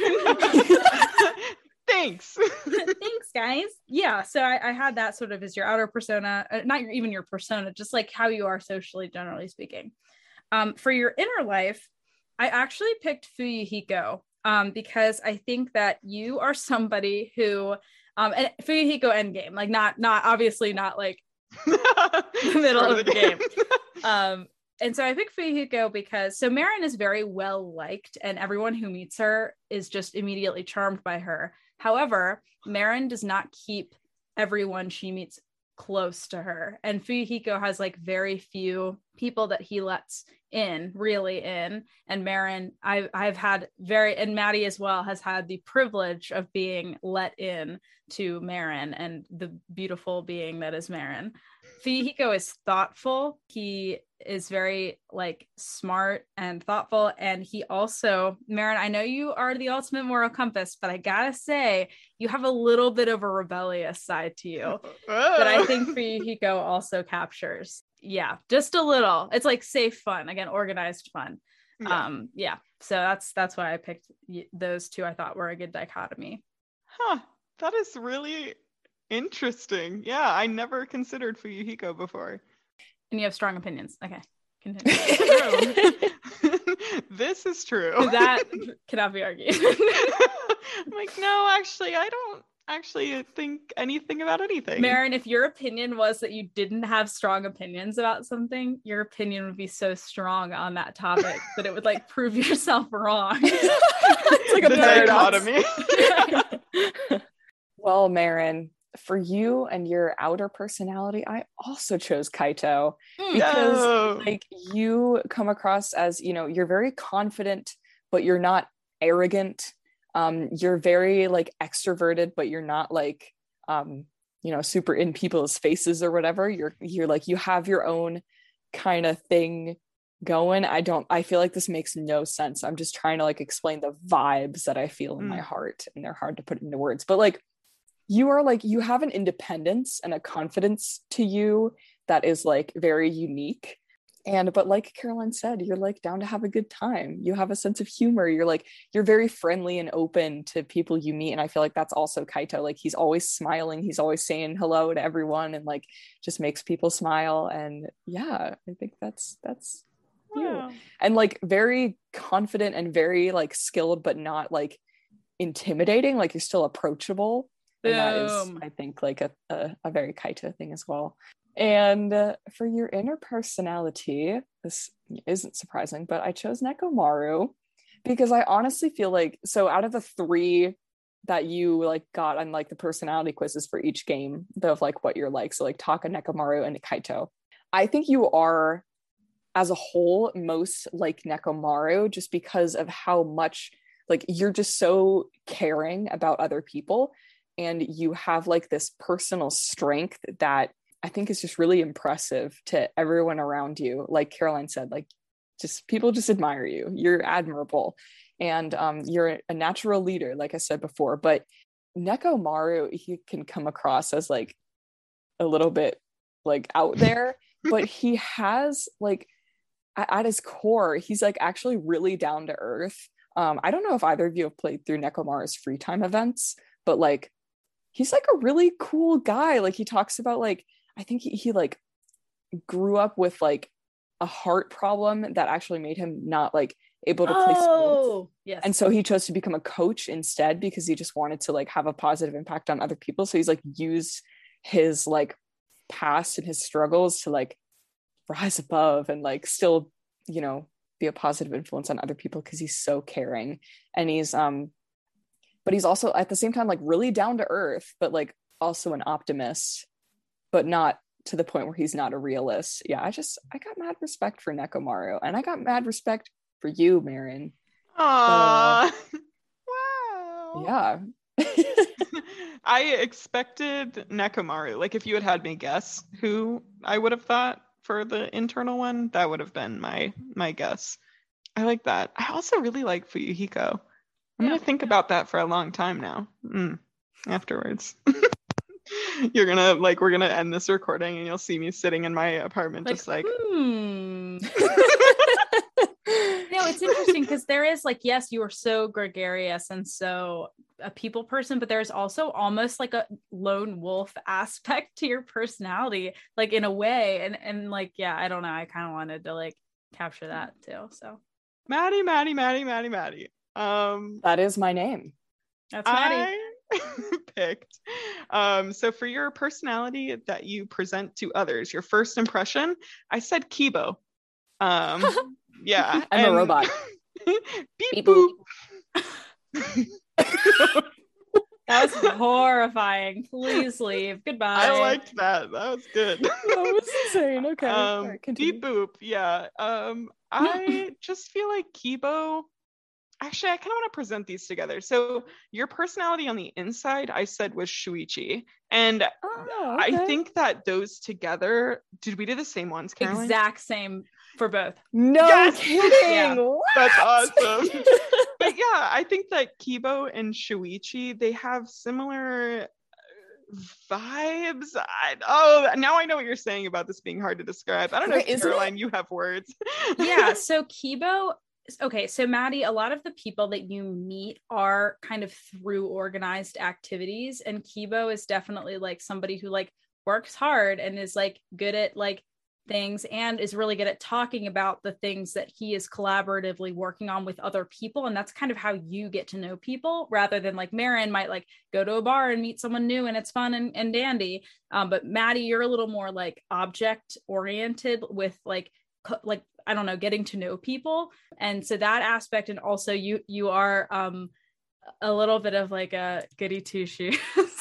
Thanks guys. Yeah, so I had that sort of as your outer persona, not even your persona, just like how you are socially, generally speaking. For your inner life, I actually picked Fuyuhiko, because I think that you are somebody who, and Fuyuhiko endgame, like not obviously not like the middle of the game. And so I picked Fuyuhiko because, so Marin is very well liked and everyone who meets her is just immediately charmed by her. However, Marin does not keep everyone she meets close to her, and Fuyuhiko has like very few people that he lets really in. And Marin, I've had and Maddie as well has had the privilege of being let in to Marin and the beautiful being that is Marin. Fuyuhiko is thoughtful. He is very like smart and thoughtful. And he also, Marin, I know you are the ultimate moral compass, but I gotta say, you have a little bit of a rebellious side to you that I think Fuyuhiko also captures. Yeah, just a little. It's like safe fun, again, organized fun. Yeah. So that's why I picked those two. I thought were a good dichotomy. That is really interesting. Yeah, I never considered Fuyuhiko before. And you have strong opinions. Okay, continue. This is true. That cannot be argued. I'm like, no, actually, I don't actually think anything about anything. Marin, if your opinion was that you didn't have strong opinions about something, your opinion would be so strong on that topic that it would like prove yourself wrong. It's like a dichotomy. Well, Marin, for you and your outer personality, I also chose Kaito because like you come across as, you know, you're very confident, but you're not arrogant. You're very like extroverted, but you're not like, you know, super in people's faces or whatever. You're like, you have your own kind of thing going. I feel like this makes no sense. I'm just trying to like explain the vibes that I feel in my heart, and they're hard to put into words, but like, you have an independence and a confidence to you that is like very unique. But like Caroline said, you're like down to have a good time. You have a sense of humor. You're very friendly and open to people you meet. And I feel like that's also Kaito. Like he's always smiling. He's always saying hello to everyone and like just makes people smile. And yeah, I think that's you. And like very confident and very like skilled, but not like intimidating. Like you're still approachable. And that is, I think, like a very Kaito thing as well. And for your inner personality, this isn't surprising, but I chose Nekomaru because I honestly feel like, so out of the 3 that you like got on like the personality quizzes for each game of like what you're like, so like Taka, Nekomaru, and Kaito, I think you are as a whole most like Nekomaru just because of how much like you're just so caring about other people, and you have like this personal strength that I think is just really impressive to everyone around you. Like Caroline said, like just people just admire you. You're admirable. And you're a natural leader, like I said before. But Nekomaru, he can come across as like a little bit like out there, but he has like at his core, he's like actually really down to earth. I don't know if either of you have played through Nekomaru's free time events, but like he's like a really cool guy. Like he talks about like, I think he like grew up with like a heart problem that actually made him not like able to play sports. Yes. And so he chose to become a coach instead because he just wanted to like have a positive impact on other people. So he's like used his like past and his struggles to like rise above and like still, you know, be a positive influence on other people because he's so caring. And he's but he's also at the same time like really down to earth, but like also an optimist, but not to the point where he's not a realist. Yeah, I got mad respect for Nekomaru, and I got mad respect for you, Marin. Aww. Wow. Yeah. I expected Nekomaru. Like if you had me guess who I would have thought for the internal one, that would have been my guess. I like that. I also really like Fuyuhiko. I'm gonna think about that for a long time now. Afterwards. You're gonna like, we're gonna end this recording and you'll see me sitting in my apartment just like No, it's interesting because there is like, yes, you are so gregarious and so a people person, but there's also almost like a lone wolf aspect to your personality, like in a way. And like, yeah, I don't know. I kind of wanted to like capture that too. So Maddie. That is my name. That's Maddie. I picked. So for your personality that you present to others, your first impression, I said Kibo. Yeah. I'm a robot. Beep boop. That was horrifying. Please leave. Goodbye. I liked that. That was good. That was insane. Okay. Right, beep boop. Yeah. I just feel like Kibo. Actually, I kind of want to present these together. So your personality on the inside, I said, was Shuichi. And okay. I think that those together, did we do the same ones, Caroline? Exact same for both. No kidding. Yeah. That's awesome. But yeah, I think that Kibo and Shuichi, they have similar vibes. Now I know what you're saying about this being hard to describe. I don't know if Caroline, you have words. Yeah, so Kibo, okay, so Maddie, a lot of the people that you meet are kind of through organized activities, and Kibo is definitely like somebody who like works hard and is like good at like things and is really good at talking about the things that he is collaboratively working on with other people. And that's kind of how you get to know people, rather than like Marin might like go to a bar and meet someone new and it's fun and dandy. But Maddie, you're a little more like object oriented with like I don't know, getting to know people. And so that aspect, and also you are a little bit of like a goody two shoes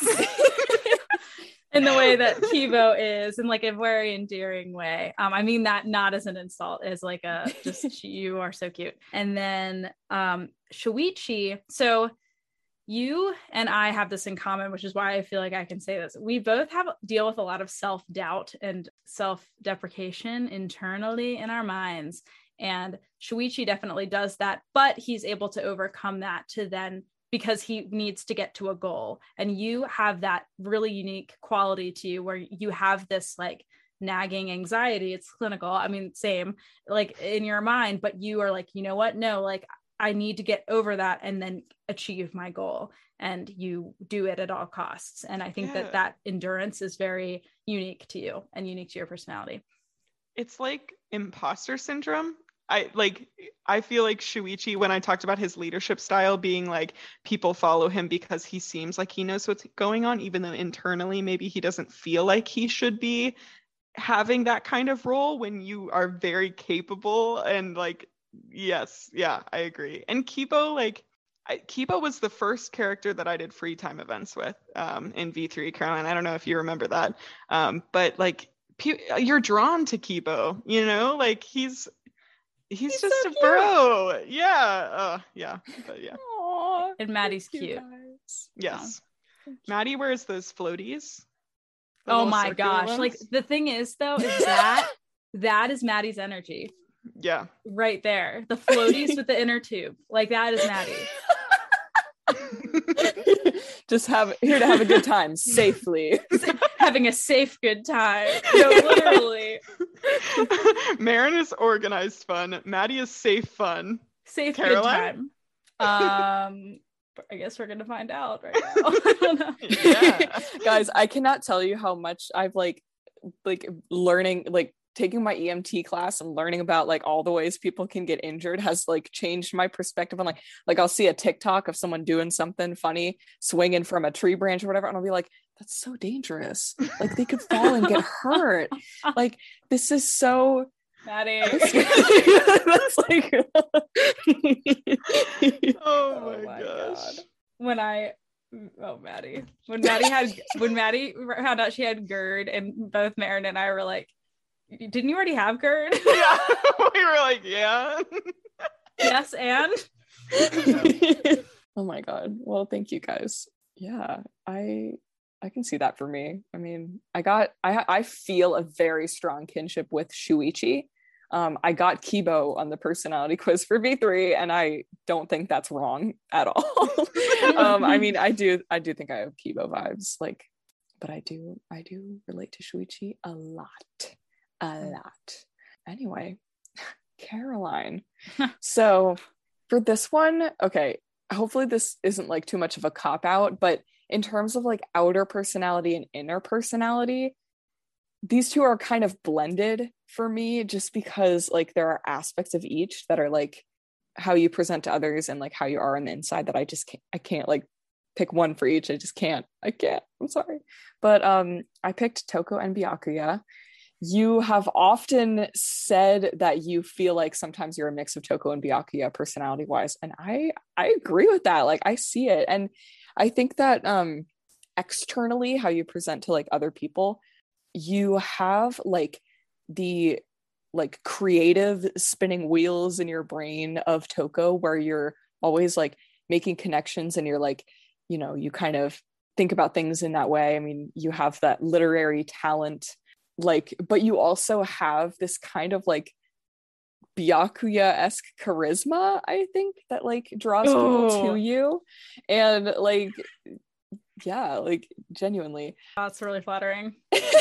in the way that Kibo is, in like a very endearing way. I mean that not as an insult, as like a just you are so cute. And then Shuichi, so you and I have this in common, which is why I feel like I can say this. We both deal with a lot of self-doubt and self-deprecation internally in our minds. And Shuichi definitely does that, but he's able to overcome that because he needs to get to a goal. And you have that really unique quality to you where you have this like nagging anxiety, it's clinical. I mean, same, like in your mind, but you are like, you know what? No, like I need to get over that and then achieve my goal. And you do it at all costs. And I think that endurance is very unique to you and unique to your personality. It's like imposter syndrome. I feel like Shuichi, when I talked about his leadership style being like people follow him because he seems like he knows what's going on, even though internally maybe he doesn't feel like he should be having that kind of role, when you are very capable and like, yes, yeah, I agree. And Kibo, like, Kibo was the first character that I did free time events with in V3, Caroline. I don't know if you remember that, but like you're drawn to Kibo, you know, like he's just so a bro. Yeah. Yeah. But yeah. Aww, and Maddie's cute. Yes. Maddie wears those floaties. Oh my gosh. Ones. Like the thing is though, is that is Maddie's energy. Yeah. Right there. The floaties with the inner tube. Like that is Maddie. Just here to have a good time safely. Having a safe good time. No, literally. Marin is organized fun. Maddie is safe fun. Safe Caroline? Good time. I guess we're gonna find out right now. I don't know. Yeah. Guys, I cannot tell you how much I've like learning, like taking my EMT class and learning about like all the ways people can get injured has like changed my perspective on like I'll see a TikTok of someone doing something funny, swinging from a tree branch or whatever, and I'll be like, that's so dangerous. Like they could fall and get hurt. Like this is so Maddie. That's like oh my gosh. God. Maddie. When Maddie found out she had GERD, and both Marin and I were like, didn't you already have GERD? Yeah. We were like, yeah. Yes, and oh my God. Well, thank you guys. Yeah, I can see that for me. I mean, I feel a very strong kinship with Shuichi. I got Kibo on the personality quiz for V3, and I don't think that's wrong at all. I mean, I do think I have Kibo vibes, like, but I do relate to Shuichi a lot. Anyway, Caroline. So for this one, okay, hopefully this isn't like too much of a cop out, but in terms of like outer personality and inner personality, these two are kind of blended for me, just because like there are aspects of each that are like how you present to others and like how you are on the inside that I can't like pick one for each. I can't, I'm sorry. But I picked Toko and Byakuya. You have often said that you feel like sometimes you're a mix of Toko and Byakuya personality wise, and I agree with that. Like I see it, and I think that externally how you present to like other people, you have like the like creative spinning wheels in your brain of Toko, where you're always like making connections and you're like, you know, you kind of think about things in that way. I mean, you have that literary talent, like, but you also have this kind of like Byakuya-esque charisma, I think, that like draws people to you. And like, yeah, like genuinely. That's really flattering.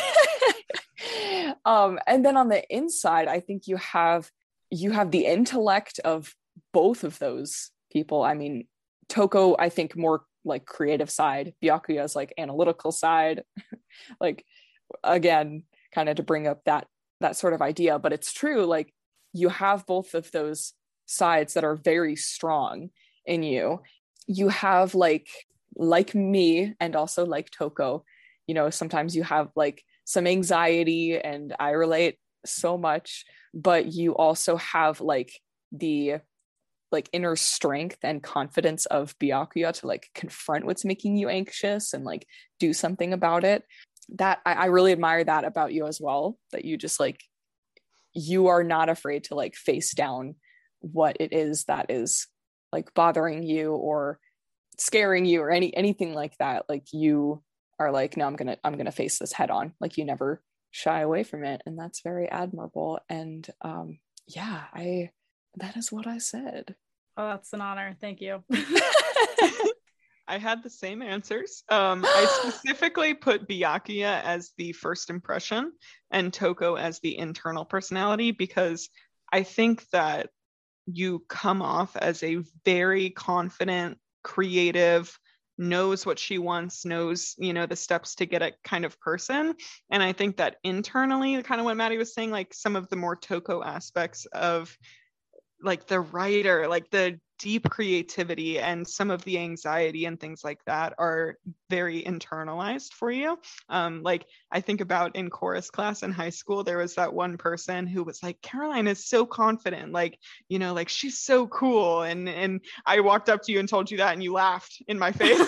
And then on the inside, I think you have the intellect of both of those people. I mean, Toko, I think more like creative side, Byakuya's like analytical side. Like, again, kind of to bring up that sort of idea, but it's true, like you have both of those sides that are very strong in you. You have like me, and also like Toko, you know, sometimes you have like some anxiety, and I relate so much, but you also have like the like inner strength and confidence of Byakuya to like confront what's making you anxious and like do something about it. That I really admire that about you as well, that you just like, you are not afraid to like face down what it is that is like bothering you or scaring you or anything like that. Like you are like, no, I'm gonna face this head on. Like you never shy away from it, and that's very admirable. And yeah, that is what I said. Oh, that's an honor. Thank you. I had the same answers. I specifically put Byakuya as the first impression and Toko as the internal personality because I think that you come off as a very confident, creative, knows what she wants, knows, the steps to get it kind of person. And I think that internally, kind of what Maddie was saying, like some of the more Toko aspects of like the writer, like the deep creativity and some of the anxiety and things like that are very internalized for you. Like I think about in chorus class in high school, there was that one person who was like, Caroline is so confident, like, like she's so cool. And I walked up to you and told you that and you laughed in my face.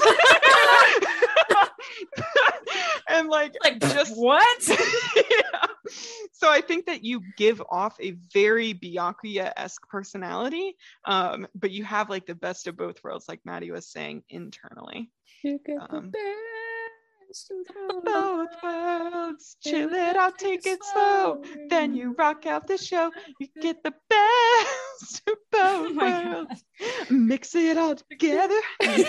And like just what? Yeah. So I think that you give off a very Byakuya-esque personality, but you have like the best of both worlds, like Maddie was saying, internally. You get the best of Both worlds, chill it out, take it slow, then you rock out the show. You get the best of both worlds, mix it all together.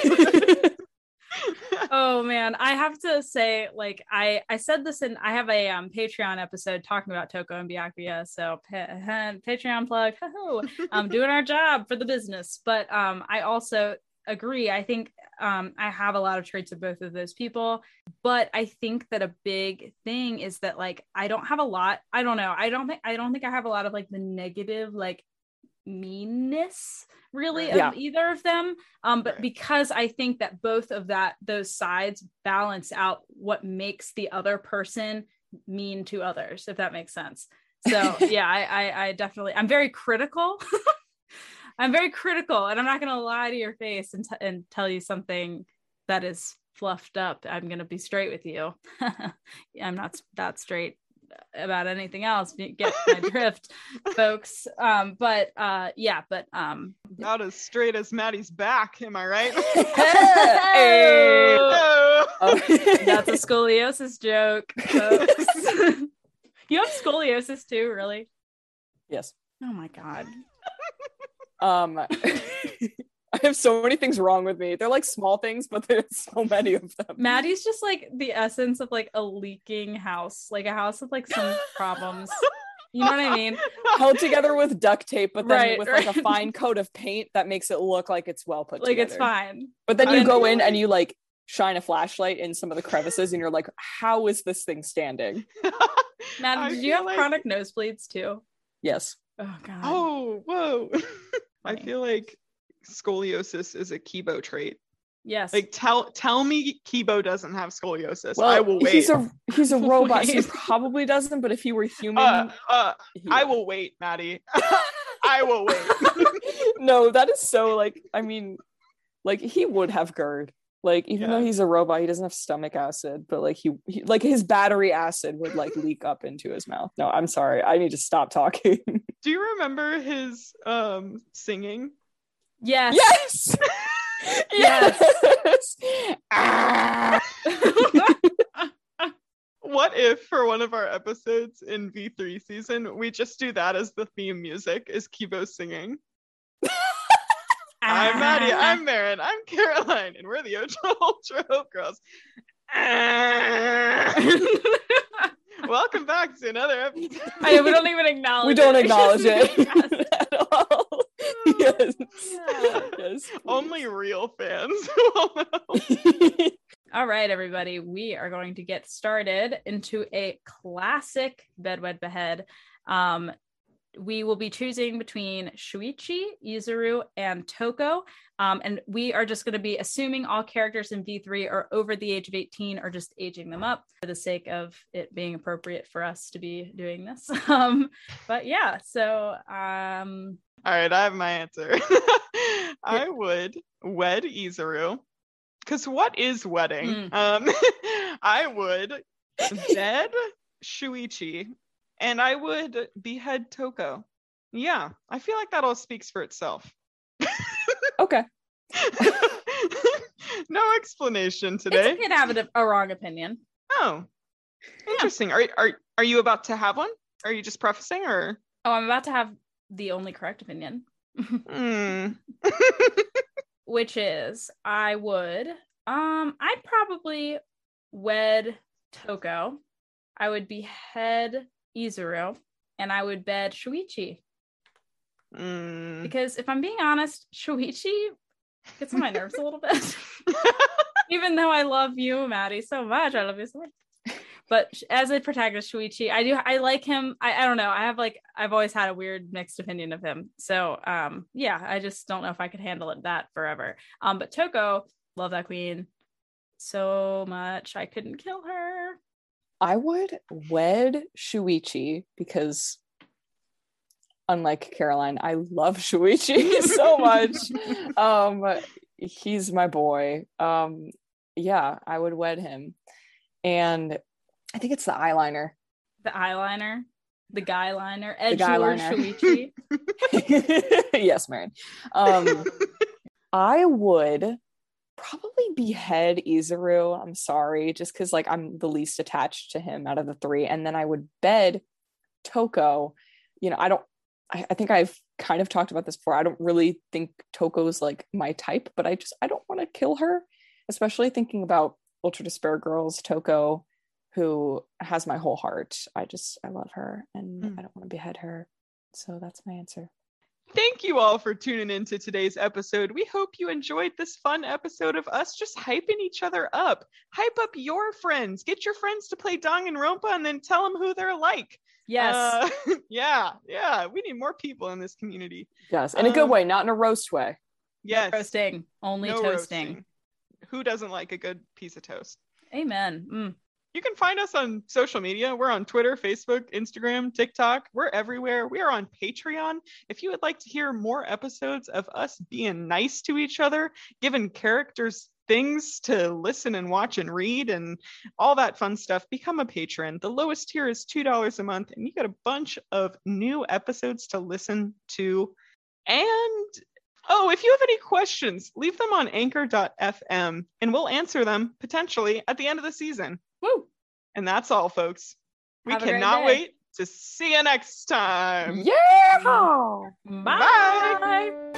Oh man, I have to say, like I said this in, I have a Patreon episode talking about Toko and Byakuya, so Patreon plug, doing our job for the business. But I also agree. I think I have a lot of traits of both of those people, but I think that a big thing is that like I don't have a lot. I don't know. I don't think I have a lot of like the negative like meanness really of either of them, but because I think that both of those sides balance out what makes the other person mean to others, if that makes sense. So yeah, I definitely, I'm very critical. I'm very critical, and I'm not going to lie to your face and tell you something that is fluffed up. I'm going to be straight with you. I'm not that straight about anything else. Get my drift, folks. But about as straight as Maddie's back, am I right? Hey! That's a scoliosis joke, folks. You have scoliosis too, really? Yes. Oh my god. I have so many things wrong with me. They're like small things, but there's so many of them. Maddie's just like the essence of like a leaking house, like a house with like some problems. You know what I mean? Held together with duct tape, but then with like a fine coat of paint that makes it look like it's well put together. Like it's fine. But then you go in and you like shine a flashlight in some of the crevices and you're like, how is this thing standing? Maddie, did you have chronic nosebleeds too? Yes. Oh god. Oh, whoa. I feel like scoliosis is a Kibo trait. Yes. Like tell me Kibo doesn't have scoliosis. Well, I will wait. He's a robot, so he probably doesn't, but if he were human I will wait, Maddie. I will wait. No, that is so like, I mean, like he would have GERD. Like even though he's a robot, he doesn't have stomach acid, but like he like his battery acid would like leak up into his mouth. No, I'm sorry. I need to stop talking. Do you remember his singing? Yes. Yes. Yes. What if for one of our episodes in V3 season, we just do that as the theme music, is Kibo singing? I'm Maddie, I'm Marin, I'm Caroline, and we're the Ultra Hope Girls. Welcome back to another episode. We don't even acknowledge We don't acknowledge it at all. Yes. Yes. Only real fans. All right, everybody. We are going to get started into a classic Bedwed Behead. We will be choosing between Shuichi, Izuru, and Toko. And we are just going to be assuming all characters in V3 are over the age of 18 or just aging them up for the sake of it being appropriate for us to be doing this. But yeah, so... All right, I have my answer. I would wed Izuru. Because what is wedding? I would bed Shuichi. And I would behead Toko. Yeah, I feel like that all speaks for itself. Okay. No explanation today. It's okay to have a wrong opinion. Oh, interesting. Yeah. Are you about to have one? Are you just prefacing, or? Oh, I'm about to have the only correct opinion. which is I'd probably wed Toko. I would behead Izuru, and I would bed Shuichi. Because if I'm being honest, Shuichi gets on my nerves a little bit. Even though I love you, Maddie, so much. I love you so much. But as a protagonist, Shuichi, I like him. I don't know. I've always had a weird mixed opinion of him. So yeah, I just don't know if I could handle that forever. But Toko, love that queen so much. I couldn't kill her. I would wed Shuichi because, unlike Caroline, I love Shuichi so much. He's my boy. Yeah, I would wed him. And I think it's the eyeliner. The eyeliner? The guy liner? The guy liner. Shuichi? Yes, Marion. I would probably behead Izuru. I'm sorry, just because like I'm the least attached to him out of the three. And then I would bed Toko. You know, I think I've kind of talked about this before. I don't really think Toko's like my type, but I don't want to kill her, especially thinking about Ultra Despair Girls Toko, who has my whole heart. I love her, and I don't want to behead her. So that's my answer. Thank you all for tuning in to today's episode. We hope you enjoyed this fun episode of us just hyping each other up. Hype up your friends. Get your friends to play Danganronpa and then tell them who they're like. Yes. Yeah. We need more people in this community. Yes, in a good way, not in a roast way. Yes. No roasting, only No toasting. roasting. Who doesn't like a good piece of toast? Amen. You can find us on social media. We're on Twitter, Facebook, Instagram, TikTok. We're everywhere. We are on Patreon. If you would like to hear more episodes of us being nice to each other, giving characters things to listen and watch and read and all that fun stuff, become a patron. The lowest tier is $2 a month, and you get a bunch of new episodes to listen to. And if you have any questions, leave them on anchor.fm, and we'll answer them potentially at the end of the season. Woo! And that's all, folks. We Have a great cannot day. wait to see you next time. Yeah. Bye.